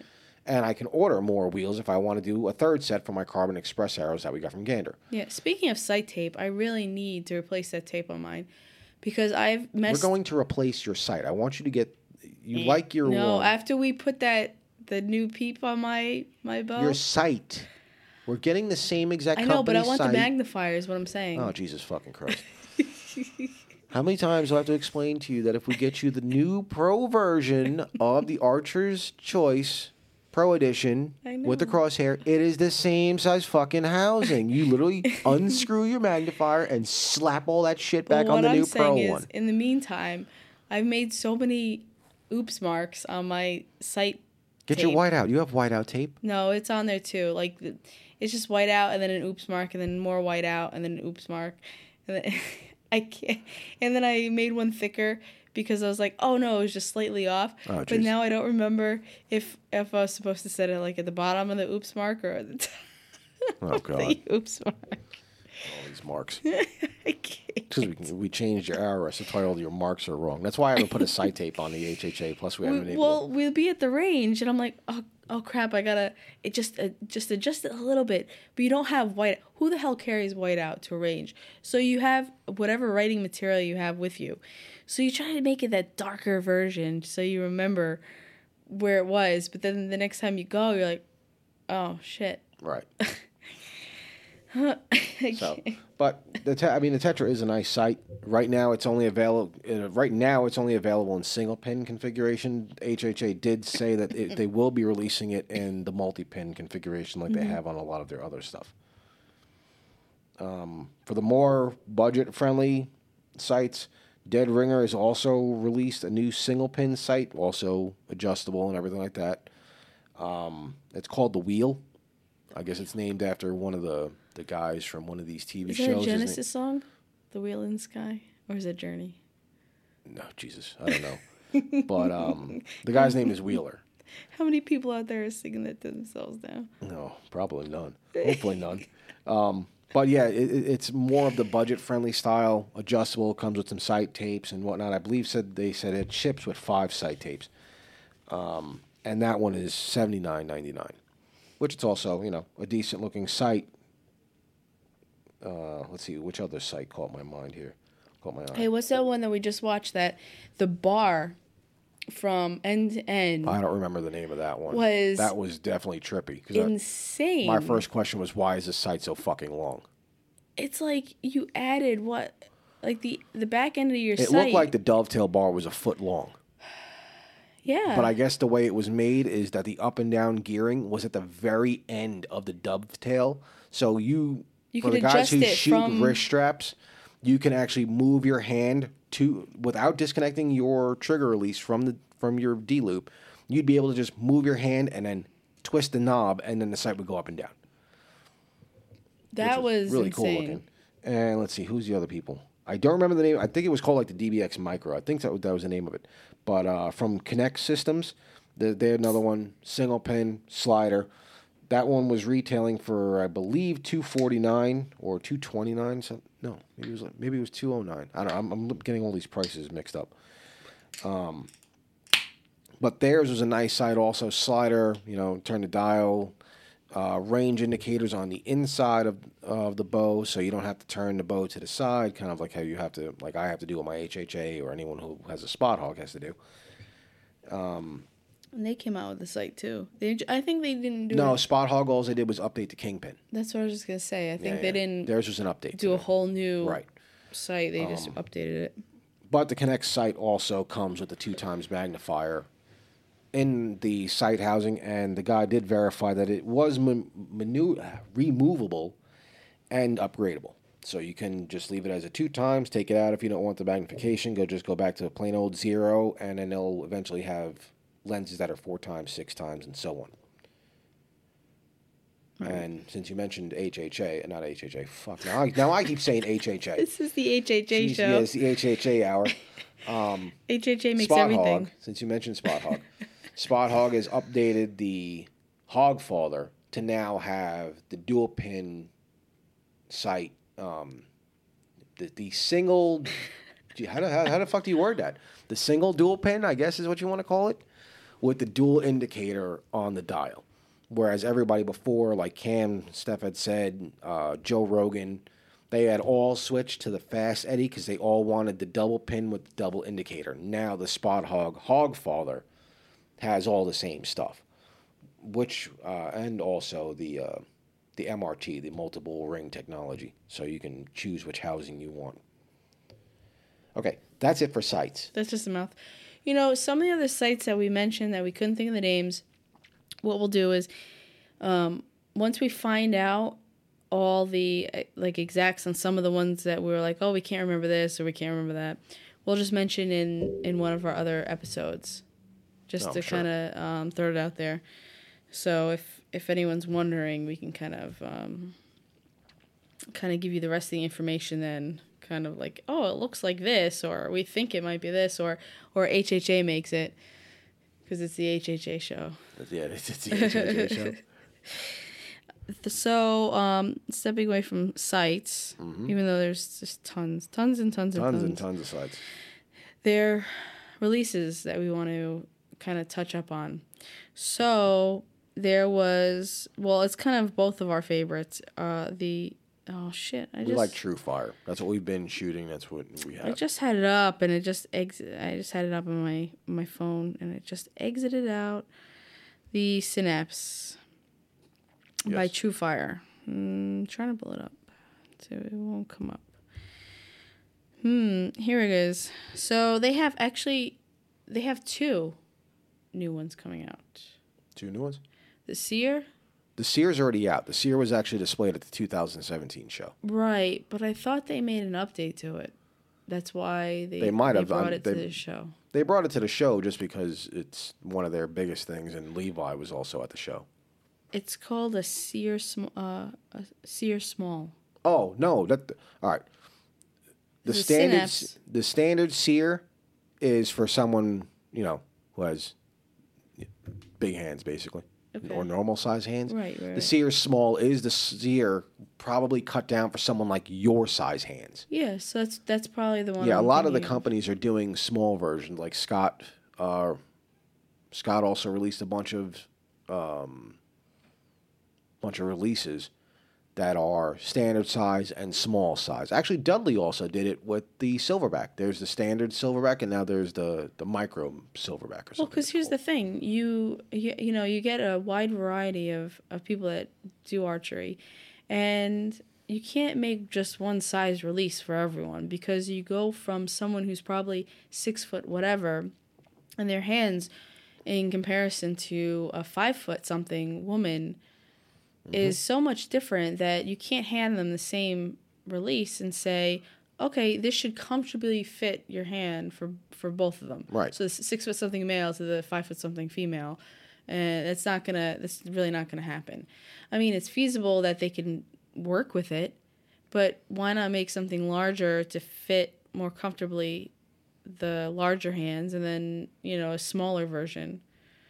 And I can order more wheels if I want to do a third set for my Carbon Express arrows that we got from Gander. Yeah, speaking of sight tape, I really need to replace that tape on mine because I've messed... We're going to replace your sight. I want you to get... You like your No, one. after we put that, the new peep on my, my bow... Your sight. We're getting the same exact I know, but I want sight. the magnifier is what I'm saying. Oh, Jesus fucking Christ. How many times do I have to explain to you that if we get you the new Pro version of the Archer's Choice... Pro Edition with the crosshair, it is the same size fucking housing. You literally unscrew your magnifier and slap all that shit back on the I'm new Pro is, one. In the meantime, I've made so many oops marks on my sight. Get tape. your whiteout. You have whiteout tape? No, it's on there too. Like it's just whiteout and then an oops mark and then more whiteout and then an oops mark. And then I can't. And then I made one thicker. Because I was like, oh no, it was just slightly off. Oh, but now I don't remember if if I was supposed to set it like at the bottom of the oops mark or at the top oh, of God. the oops mark. All these marks. I can't. Because we, we changed your arrow, so why all your marks are wrong. That's why I haven't put a sight tape on the H H A. Plus, we haven't been able Well, to... we'll be at the range, and I'm like, oh, oh crap, I gotta it just uh, just adjust it a little bit. But you don't have white. Who the hell carries white out to a range? So you have whatever writing material you have with you. So you try to make it that darker version so you remember where it was. But then the next time you go, you're like, oh, shit. Right. so, but the te- I mean, the Tetra is a nice sight. Right now, it's only available. Uh, right now, it's only available in single pin configuration. H H A did say that it, they will be releasing it in the multi pin configuration, like mm-hmm. they have on a lot of their other stuff. Um, for the more budget friendly sights, Dead Ringer has also released a new single pin sight, also adjustable and everything like that. Um, it's called The Wheel. I guess it's named after one of the, the guys from one of these T V is shows. Is that a Genesis song? The Wheel in the Sky? Or is it Journey? No, Jesus. I don't know. But um, the guy's name is Wheeler. How many people out there are singing that to themselves now? No, probably none. Hopefully none. Um, but yeah, it, it's more of the budget-friendly style, adjustable, comes with some sight tapes and whatnot. I believe said they said it ships with five sight tapes. Um, and that one is seventy-nine ninety-nine. Which it's also, you know, a decent looking site. Uh, let's see, which other site caught my mind here? Caught my eye. Hey, what's that one that we just watched? That the bar from end to end. I don't remember the name of that one. Was that was definitely trippy. Insane. I, my first question was, why is this site so fucking long? It's like you added what, like the the back end of your it site. It looked like the dovetail bar was a foot long. Yeah. But I guess the way it was made is that the up and down gearing was at the very end of the dovetail. So you, you for the guys who shoot from... wrist straps, you can actually move your hand to without disconnecting your trigger release from the from your D loop. You'd be able to just move your hand and then twist the knob, and then the sight would go up and down. That was, was really insane. cool looking. And let's see, who's the other people? I don't remember the name. I think it was called like the D B X Micro. I think that that was the name of it. But uh, from Connect Systems, they, they had another one, single pin slider. That one was retailing for, I believe, two forty-nine or two twenty-nine. So, no, maybe it was like, maybe it was two oh nine. I don't know. I'm, I'm getting all these prices mixed up. Um, but theirs was a nice side also. Slider, you know, turn the dial, uh, range indicators on the inside of of the bow, so you don't have to turn the bow to the side, kind of like how you have to, like I have to do with my H H A, or anyone who has a Spot Hog has to do. Um, and they came out with the site too. They, I think they didn't do. No, it. Spot Hog, all they did was update the Kingpin. That's what I was just gonna say. I think yeah, they yeah. didn't. Theirs was an update. Do a whole new right site. They um, just updated it. But the Connect site also comes with the two times magnifier in the sight housing, and the guy did verify that it was man- manu- removable and upgradable. So you can just leave it as a two times, take it out if you don't want the magnification, go just go back to a plain old zero, and then they'll eventually have lenses that are four times, six times, and so on. Right. And since you mentioned H H A, not H H A, fuck, now I, now I keep saying H H A. This is the H H A Jeez, show. Yeah, it's the H H A hour. Um, H H A makes Spot everything. Hog, since you mentioned Spot Hog. Spot Hog has updated the hog father to now have the dual pin sight. Um, the, the single, how, how, how the fuck do you word that? The single dual pin, I guess is what you want to call it, with the dual indicator on the dial. Whereas everybody before, like Cam, Steph had said, uh, Joe Rogan, they had all switched to the Fast Eddie because they all wanted the double pin with the double indicator. Now the Spot Hog Hogfather has all the same stuff, which uh, and also the uh, the M R T, the multiple ring technology, so you can choose which housing you want. Okay, that's it for sites. That's just a mouth. You know, some of the other sites that we mentioned that we couldn't think of the names, what we'll do is, um, once we find out all the, like, exacts on some of the ones that we were like, oh, we can't remember this or we can't remember that, we'll just mention in, in one of our other episodes, just oh, to sure. kind of um, throw it out there. So if, if anyone's wondering, we can kind of um, kind of give you the rest of the information then. Kind of like, oh, it looks like this, or we think it might be this, or or H H A makes it because it's the H H A show. Yeah, it's, it's the H H A show. So, um, stepping away from sites, mm-hmm. even though there's just tons, tons and tons, tons and tons, and tons of sites. There are releases that we want to kind of touch up on. So there was, well, it's kind of both of our favorites. Uh, the Oh shit! I we just like True Fire. That's what we've been shooting. That's what we have. I just had it up, and it just exit. I just had it up on my my phone, and it just exited out. The Synapse yes. by True Fire. Hmm, trying to pull it up, so it won't come up. Hmm. Here it is. So they have actually, they have two new ones coming out. Two new ones. The Seer. The Seer's already out. The Seer was actually displayed at the two thousand seventeen show. Right, but I thought they made an update to it. That's why they, they might they have brought um, it they, to the show. They brought it to the show just because it's one of their biggest things, and Levi was also at the show. It's called a Seer, sm- uh, a Seer Small. Oh no! That all right. The, the standard, Synapse. the standard Seer, is for someone you know who has big hands, basically. Okay. Or normal size hands. Right, right. The Seer Small is the Seer probably cut down for someone like your size hands. Yeah, so that's that's probably the one. Yeah, I'm a lot of the of. companies are doing small versions. Like Scott, uh, Scott also released a bunch of, um, bunch of releases that are standard size and small size. Actually, Dudley also did it with the Silverback. There's the standard Silverback, and now there's the, the micro Silverback or something. Well, because here's the thing. You, you you know, you get a wide variety of, of people that do archery, and you can't make just one size release for everyone because you go from someone who's probably six foot whatever, and their hands, in comparison to a five foot something woman, is so much different that you can't hand them the same release and say, okay, this should comfortably fit your hand for, for both of them. Right. So the six foot something male to the five foot something female, and that's not gonna. That's really not gonna happen. I mean, it's feasible that they can work with it, but why not make something larger to fit more comfortably the larger hands, and then you know a smaller version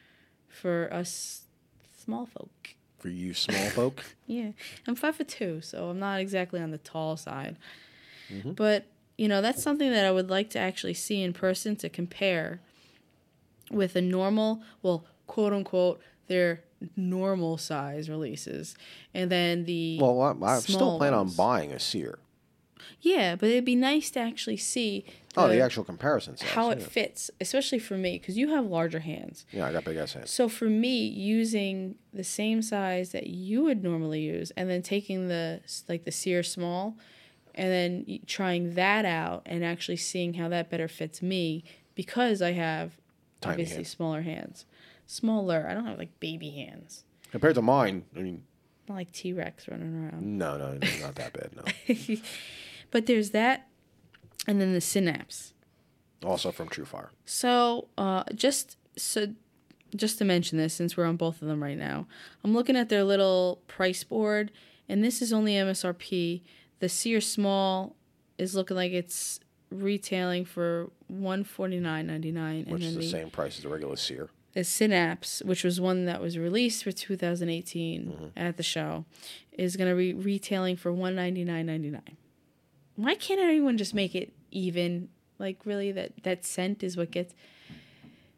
for us small folk. For you small folk? Yeah. I'm five foot two, so I'm not exactly on the tall side. Mm-hmm. But, you know, that's something that I would like to actually see in person to compare with a normal, well, quote unquote, their normal size releases. And then the Well, I, I still plan ones. on buying a Seer. Yeah, but it'd be nice to actually see the, oh, the actual comparison size, how it yeah. fits, especially for me, because you have larger hands. Yeah, I got big ass hands. So for me, using the same size that you would normally use, and then taking the like the Seer Small, and then trying that out, and actually seeing how that better fits me, because I have Tiny obviously hands. smaller hands, smaller. I don't have like baby hands. Compared to mine, I mean, not like T-Rex running around. No, no, no, not that bad. No. But there's that, and then the Synapse. Also from True Fire. So, uh, just so, just to mention this, since we're on both of them right now, I'm looking at their little price board, and this is only M S R P. The Seer Small is looking like it's retailing for one forty-nine ninety-nine, Which and is then the the, same price as the regular Seer. The Synapse, which was one that was released for two thousand eighteen mm-hmm. at the show, is going to be retailing for one ninety-nine ninety-nine. Why can't anyone just make it even? Like, really, that, that cent is what gets...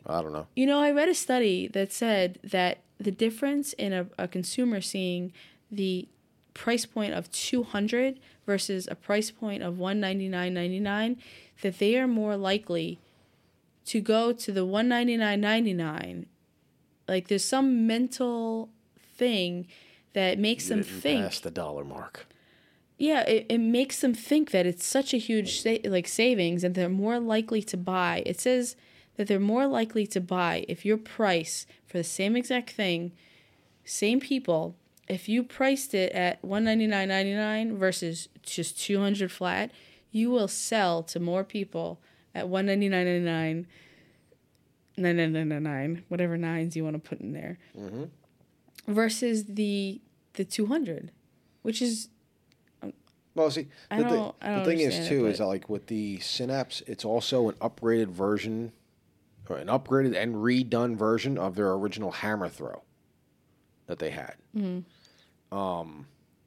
I don't know. You know, I read a study that said that the difference in a, a consumer seeing the price point of two hundred versus a price point of one ninety-nine ninety-nine, that they are more likely to go to the one ninety-nine ninety-nine. Like, there's some mental thing that makes You them didn't think. pass the dollar mark. Yeah, it, it makes them think that it's such a huge sa- like savings, and they're more likely to buy. It says that they're more likely to buy if your price for the same exact thing, same people, if you priced it at one ninety-nine ninety-nine versus just two hundred flat, you will sell to more people at one ninety-nine ninety-nine, nine nine nine nine nine, whatever nines you want to put in there, Mm-hmm. versus the the two hundred, which is. Well, see, I the, don't- thi- I don't the thing is, understand it, too, but- is that, like, with the Synapse, it's also an upgraded version, or an upgraded and redone version of their original hammer throw that they had. Mm-hmm. Um,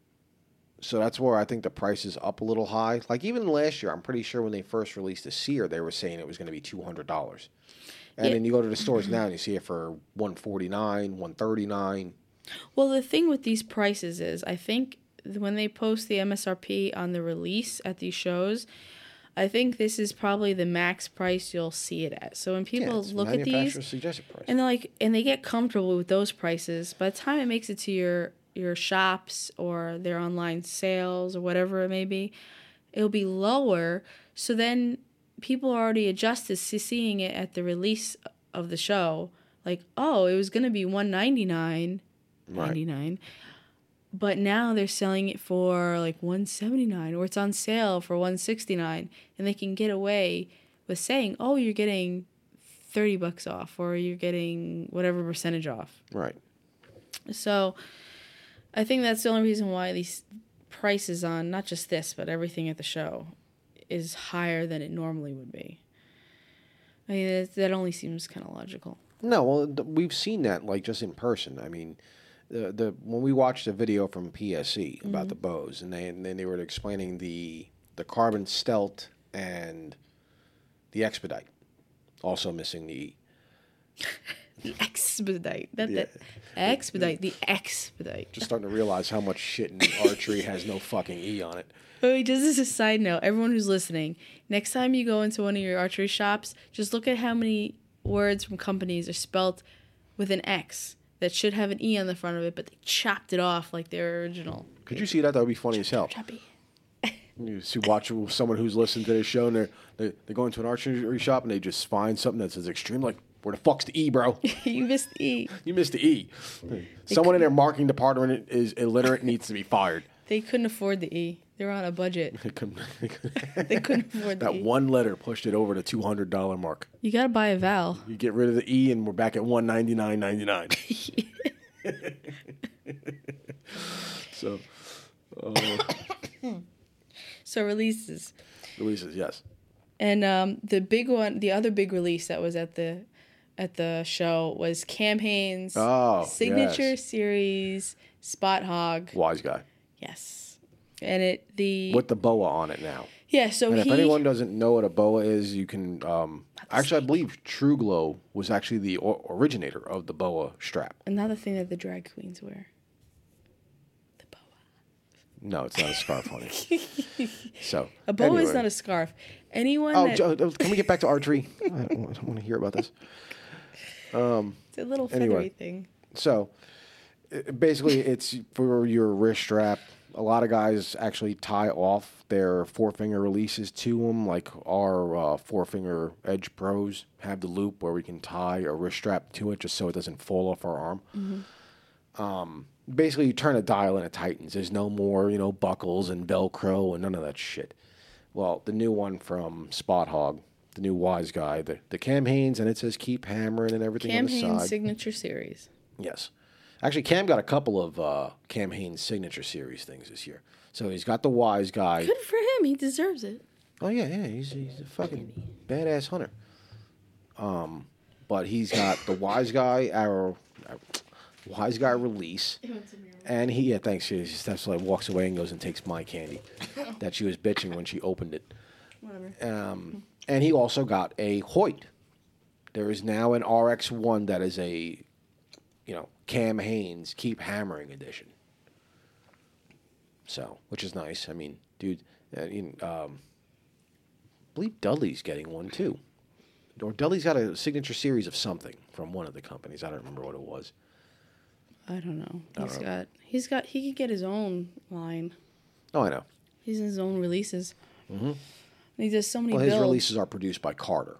so that's where I think the price is up a little high. Like, even last year, I'm pretty sure when they first released the Seer, they were saying it was going to be two hundred dollars. And Yeah. then you go to the stores now and you see it for one forty-nine, one thirty-nine. Well, the thing with these prices is, I think when they post the M S R P on the release at these shows, I think this is probably the max price you'll see it at. So when people Yeah, it's look at these manufacturer's suggested price. and they're like, and they get comfortable with those prices, by the time it makes it to your your shops or their online sales or whatever it may be, it'll be lower. So then people are already adjusted to seeing it at the release of the show. Like, oh, it was going to be one ninety-nine ninety-nine. But now they're selling it for like one seventy-nine, or it's on sale for one sixty-nine, and they can get away with saying, "Oh, you're getting thirty bucks off, or you're getting whatever percentage off." Right. So, I think that's the only reason why these prices on not just this, but everything at the show is higher than it normally would be. I mean, that, that only seems kind of logical. No, well, th- we've seen that, like, just in person. I mean, the the when we watched a video from P S E about the bows, and they and then they were explaining the the Carbon Stealth and the Expedite, also missing the E. The expedite. That, Yeah. that expedite. The expedite. Just starting to realize how much shit in archery has no fucking E on it. Oh, just as a side note, everyone who's listening, next time you go into one of your archery shops, just look at how many words from companies are spelled with an X that should have an E on the front of it, but they chopped it off like their original. Could you see that? That would be funny as hell. Choppy. You see, watch someone who's listening to this show, and they're they, they go into an archery shop, and they just find something that says extreme. Like, where the fuck's the E, bro? You missed the E. You missed the E. Someone in their marketing department is illiterate, needs to be fired. They couldn't afford the E. They were on a budget. They couldn't, They couldn't afford the that E. one letter pushed it over the two hundred dollar mark. You gotta buy a vowel. You get rid of the E, and we're back at one ninety nine ninety nine. So, uh, So releases. releases, yes. And um, the big one, the other big release that was at the at the show was Cam Hanes' Oh, signature yes. series Spot Hog. Wise guy. Yes, and it the With the boa on it now. yeah. So And if he anyone doesn't know what a boa is, you can. Um, actually, I believe True Glow was actually the o- originator of the boa strap. another thing that the drag queens wear. The boa. No, it's not a scarf, honey. So A boa is anyway. not a scarf. Anyone Oh, that, Jo- uh, can we get back to archery? I don't, I don't want to hear about this. it's a little feathery anyway. thing. So, uh, basically, it's for your wrist strap. A lot of guys actually tie off their four-finger releases to them, like our uh, four-finger Edge Pros have the loop where we can tie a wrist strap to it just so it doesn't fall off our arm. Um, basically, you turn a dial and it tightens. There's no more, you know, buckles and Velcro and none of that shit. Well, the new one from Spot Hog, the new Wise Guy, the, the Cam Hanes, and it says keep hammering and everything Cam on the Hanes side. signature series. Yes. Actually, Cam got a couple of uh, Cam Hanes signature series things this year. So he's got the Wise Guy. Good for him. He deserves it. Oh, yeah, yeah. He's, he's a fucking badass hunter. Um, but he's got the Wise Guy, our, our Wise Guy release. And he, yeah, thanks. She just steps like walks away and goes and takes my candy that she was bitching when she opened it. Whatever. Um, and he also got a Hoyt There is now an R X one that is a, you know, Cam Hanes Keep Hammering edition. So, which is nice. I mean, dude, uh, you, um, I believe Dudley's getting one too. Or Dudley's got a signature series of something from one of the companies. I don't remember what it was. I don't know. I He's don't know. got he's got he could get his own line. Oh, I know. He's in his own releases. Mm-hmm. He does so many Well, his builds. releases are produced by Carter.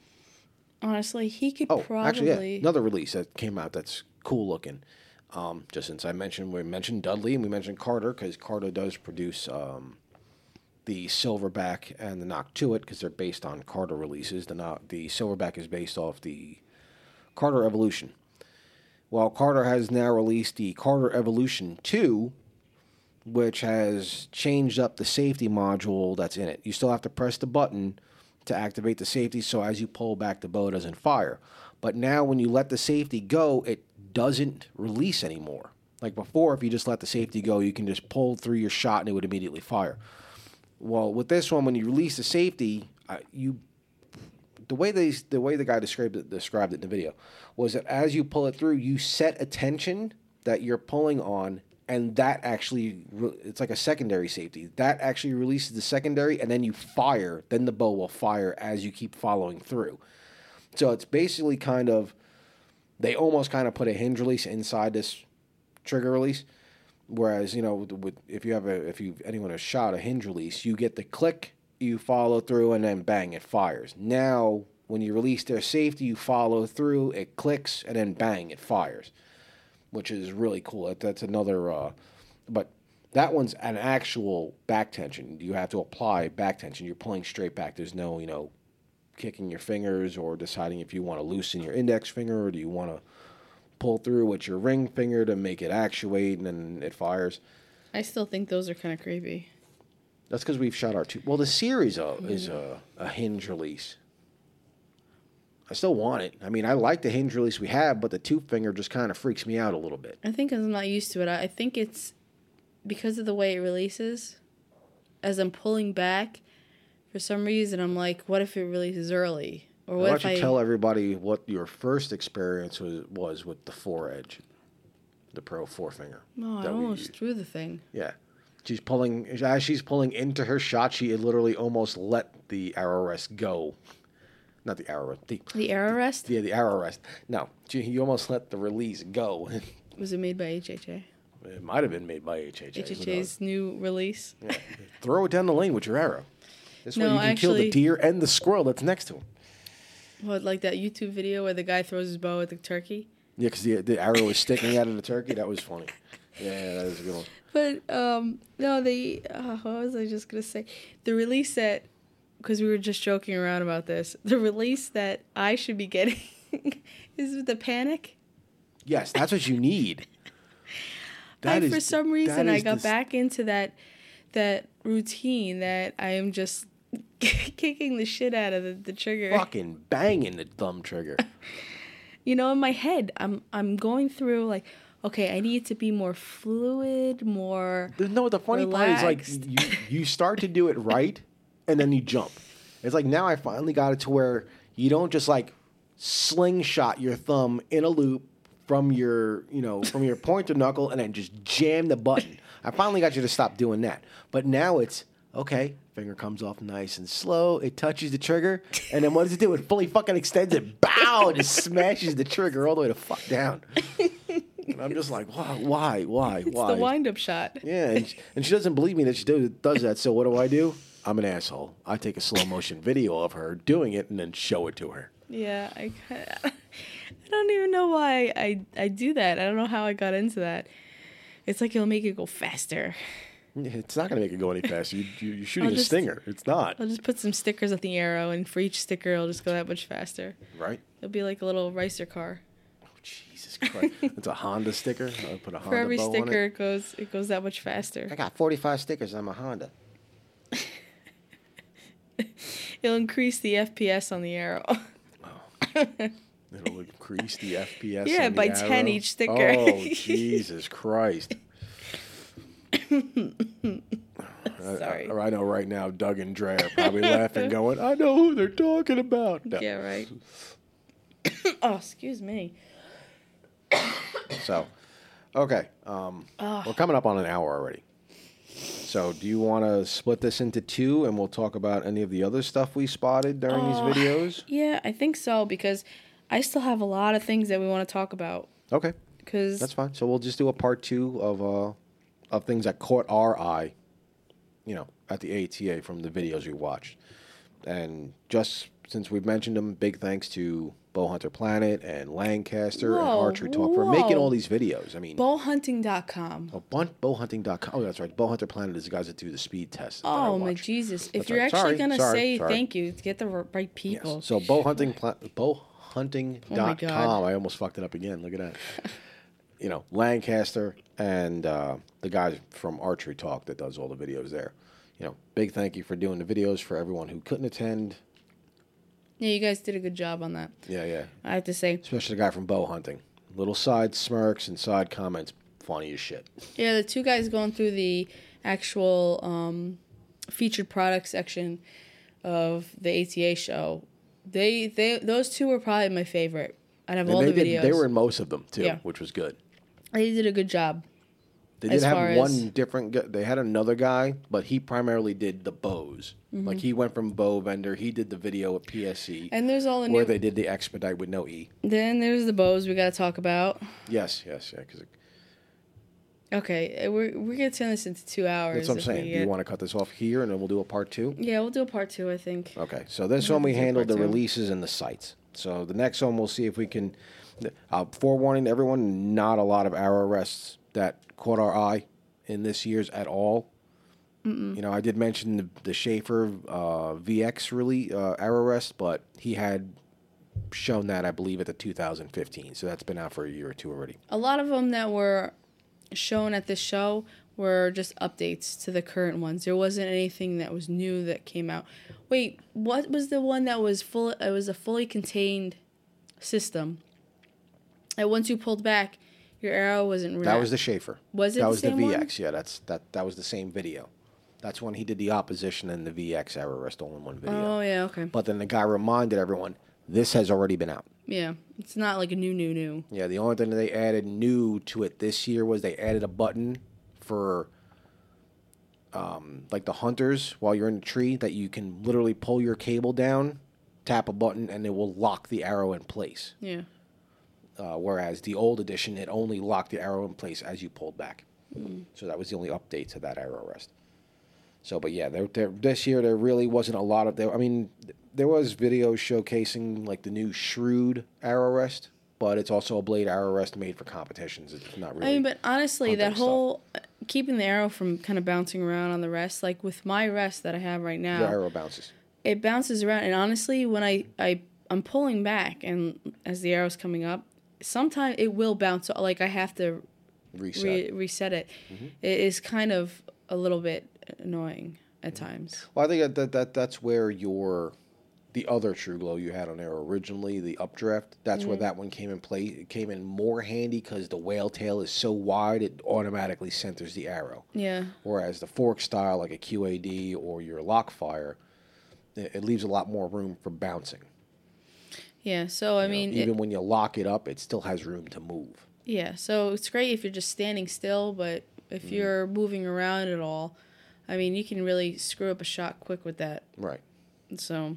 Honestly, he could Oh, probably actually, yeah, another release that came out that's cool looking. Um, just since I mentioned, we mentioned Dudley and we mentioned Carter because Carter does produce um, the Silverback and the Knock to It because they're based on Carter releases. The Knock, the Silverback is based off the Carter Evolution. Well, Carter has now released the Carter Evolution two, which has changed up the safety module that's in it. You still have to press the button to activate the safety, so as you pull back, the bow doesn't fire. But now when you let the safety go, it doesn't release anymore. Like before, if you just let the safety go, you can just pull through your shot and it would immediately fire. Well, with this one, when you release the safety, uh, you the way they the way the guy described it described it in the video was that as you pull it through, you set a tension that you're pulling on, and that actually it's like a secondary safety that actually releases the secondary, and then you fire. Then the bow will fire as you keep following through. So it's basically kind of they almost kind of put a hinge release inside this trigger release. Whereas, you know, with, with, if you have a, if you anyone has shot a hinge release, you get the click, you follow through, and then bang, it fires. Now, when you release their safety, you follow through, it clicks, and then bang, it fires, which is really cool. That, that's another, uh, but that one's an actual back tension. You have to apply back tension. You're pulling straight back. There's no, you know, kicking your fingers or deciding if you want to loosen your index finger or do you want to pull through with your ring finger to make it actuate and then it fires. I still think those are kind of creepy. That's because we've shot our two. Well, the series uh, is a, a hinge release. I still want it. I mean, I like the hinge release we have, but the two finger just kind of freaks me out a little bit. I think I'm not used to it. I I think it's because of the way it releases. As I'm pulling back, for some reason, I'm like, what if it releases early? Or Why what don't if you I tell everybody what your first experience was, was with the four edge, the Pro four finger? No, I that we almost used. threw the thing. Yeah. She's pulling, as she's pulling into her shot, she literally almost let the arrow rest go. Not the arrow rest. The, The arrow rest? yeah, the arrow rest. No, she, you almost let the release go. Was it made by H H A? It might have been made by H H A. H H A's new release? Yeah. Throw it down the lane with your arrow. This way No, you can kill the actually- deer and the squirrel that's next to him. What, like that YouTube video where the guy throws his bow at the turkey? Yeah, because the, the arrow is sticking out of the turkey. That was funny. Yeah, that was a good one. But, um, no, the, uh, what was I just going to say? The release that, because we were just joking around about this, the release that I should be getting is with the Panic. Yes, that's what you need. I, That is for the- some that reason, I is got the- back into that that routine that I am just kicking the shit out of the, the trigger. Fucking banging the thumb trigger. You know, in my head, I'm I'm going through like, okay, I need to be more fluid, more. No, the funny part is like Relaxed. you, you start to do it right, and then you jump. It's like now I finally got it to where you don't just like slingshot your thumb in a loop from your you know from your pointer knuckle and then just jam the button. I finally got you to stop doing that. But now it's okay. Finger comes off nice and slow. It touches the trigger, and then what does it do? It fully fucking extends it. Bow! Just smashes the trigger all the way to fuck down. And I'm just like, why, why, why, It's why? the wind up shot. Yeah, and she, and she doesn't believe me that she do, does that. So what do I do? I'm an asshole. I take a slow motion video of her doing it and then show it to her. Yeah, I, I don't even know why I, I do that. I don't know how I got into that. It's like it'll make it go faster. It's not going to make it go any faster. You, you, you're shooting I'll a just- stinger. It's not. I'll just put some stickers at the arrow, and for each sticker, it'll just go that much faster. Right? It'll be like a little racer car. Oh, Jesus Christ. It's a Honda sticker. I'll put a Honda For every bow sticker, on it. it goes it goes that much faster. I got forty-five stickers on my Honda. It'll increase the F P S on the arrow. It'll increase the F P S. Yeah, on the by ten arrow. each sticker. Oh, Jesus Christ. Sorry. I, I know right now Doug and Dre are probably laughing, going, I know who they're talking about. No. Yeah, right. Oh, excuse me. So, okay. Um, Oh. We're coming up on an hour already. So, do you want to split this into two and we'll talk about any of the other stuff we spotted during Uh, these videos? Yeah, I think so because I still have a lot of things that we want to talk about. Okay. Cause That's fine. So, we'll just do a part two of uh, of things that caught our eye, you know, at the A T A from the videos we watched. And just since we've mentioned them, big thanks to Bowhunter Planet and Lancaster and Whoa, Archery Talk for making whoa. all these videos. I mean, bow hunting dot com. oh, bun- bowhunting dot com. Oh, that's right. Bowhunter Planet is the guys that do the speed tests. that I Oh my watch. Jesus! If That's you're right. actually Sorry, gonna sorry, say sorry. thank you, get the r- right people. Yes. So bowhunting pla- bowhunting dot com. God. I almost fucked it up again. Look at that. You know, Lancaster and uh, the guys from Archery Talk that does all the videos there. You know, big thank you for doing the videos for everyone who couldn't attend. Yeah, you guys did a good job on that. Yeah, yeah. I have to say. Especially the guy from bow hunting. Little side smirks and side comments, funny as shit. Yeah, the two guys going through the actual um, featured product section of the A T A show. They they those two were probably my favorite out of And all they the did, videos. they were in most of them too, Yeah. which was good. They did a good job. They As did far have one as- different. gu- They had another guy, but he primarily did the bows. Mm-hmm. Like he went from bow vendor. He did the video at P S C, And there's all the where new. they did the expedite with no E. Then there's the bows we got to talk about. Yes, yes, yeah. Because Okay, eh, we're we're gonna turn this into two hours. that's what I'm if we saying. Do get- you want to cut this off here, and then we'll do a part two? Yeah, we'll do a part two. I think. Okay, so this We'll one we do handled the part two. releases and the sites. So the next one we'll see if we can. Uh, forewarning to everyone, not a lot of arrow arrests that caught our eye in this year's at all. Mm-mm. You know, I did mention the, the Schaefer uh, V X really uh, arrow arrest, but he had shown that I believe at the two thousand fifteen. So that's been out for a year or two already. A lot of them that were shown at this show were just updates to the current ones. There wasn't anything that was new that came out. Wait, what was the one that was full? It was a fully contained system. And once you pulled back, your arrow wasn't. That was the Schaefer. Was it That the was same the one? V X. Yeah, that's that. That was the same video. That's when he did the opposition and the V X arrow arrest all in one video. Oh yeah, okay. But then the guy reminded everyone, this has already been out. Yeah, it's not like a new, new, new. Yeah, the only thing that they added new to it this year was they added a button for um, like the hunters while you're in the tree that you can literally pull your cable down, tap a button, and it will lock the arrow in place. Yeah. Uh, whereas the old edition, it only locked the arrow in place as you pulled back. Mm. So that was the only update to that arrow arrest. So, but yeah, there, there, this year there really wasn't a lot of. There, I mean, there was videos showcasing like the new Shrewd arrow arrest, but it's also a blade arrow arrest made for competitions. It's not really. I mean, but honestly, hunting that whole uh, keeping the arrow from kind of bouncing around on the rest, like with my rest that I have right now, the arrow bounces. it bounces around. And honestly, when I I I'm pulling back and as the arrow's coming up, sometimes it will bounce. Like I have to Reset. re- reset it. Mm-hmm. It is kind of a little bit annoying at times. Well, I think that, that, that that's where your the other True Glow you had on there originally, the updraft. That's Mm-hmm. where that one came in play. It came in more handy because the whale tail is so wide it automatically centers the arrow. Yeah. Whereas the fork style, like a Q A D or your Lockfire, it, it leaves a lot more room for bouncing. Yeah. So I You know, mean, even it, when you lock it up, it still has room to move. yeah. So it's great if you're just standing still, but if Mm-hmm. you're moving around at all, I mean, you can really screw up a shot quick with that. Right. So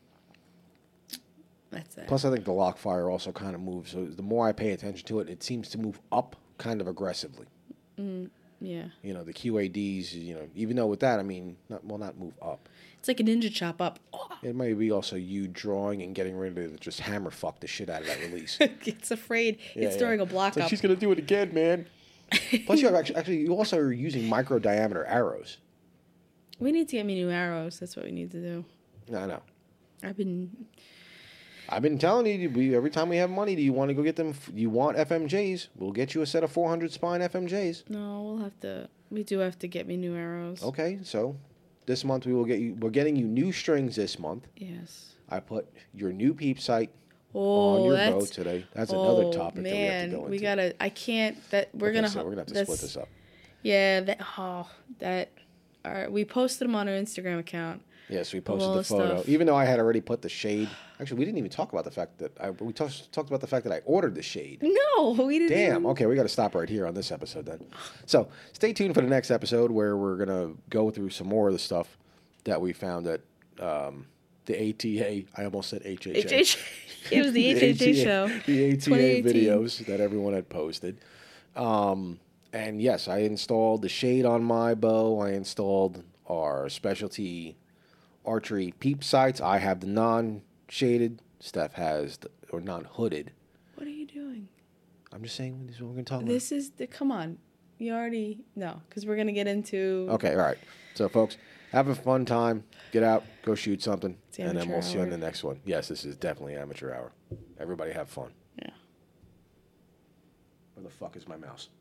that's that. Plus, I think the Lockfire also kind of moves. So the more I pay attention to it, it seems to move up kind of aggressively. Yeah. You know, the Q A Ds, you know, even though with that, I mean, not, well, not move up. It's like a ninja chop up. Oh, It may be also you drawing and getting ready to just hammer fuck the shit out of that release. it's afraid. Yeah, it's yeah. throwing a block It's like, up. she's going to do it again, man. Plus, you have actually, actually, you also are using micro diameter arrows. We need to get me new arrows. That's what we need to do. I know. I've been. I've been telling you, we, every time we have money, do you want to go get them? You want F M Js? We'll get you a set of four hundred spine F M Js. No, we'll have to. We do have to get me new arrows. Okay, so this month we will get you. We're getting you new strings this month. Yes. I put your new peep sight Oh, on your that's bow today. That's oh, another topic man. that we have to go into. We gotta. I can't. That we're Okay, gonna. so we're gonna have to that's- split this up. Yeah. That. Oh, that. All right. We posted them on our Instagram account. Yes, we posted all the the photo. stuff. Even though I had already put the shade. Actually, we didn't even talk about the fact that I. We talked talked about the fact that I ordered the shade. No, we didn't. Damn. even- Okay, we got to stop right here on this episode then. So stay tuned for the next episode where we're gonna go through some more of the stuff that we found at um, the A T A. I almost said H H A. H H. It was the H H A show. The A T A twenty eighteen. videos that everyone had posted. Um, and yes, I installed the shade on my bow. I installed our specialty archery peep sights. I have the non-shaded. Steph has the, or non-hooded. What are you doing? I'm just saying this is what we're gonna talk about. This is the. Come on, you already no, because we're gonna get into. Okay, all right. So, folks, have a fun time. Get out, go shoot something, It's and then amateur we'll see you on hour. the next one. Yes, this is definitely amateur hour. Everybody have fun. Yeah. Where the fuck is my mouse?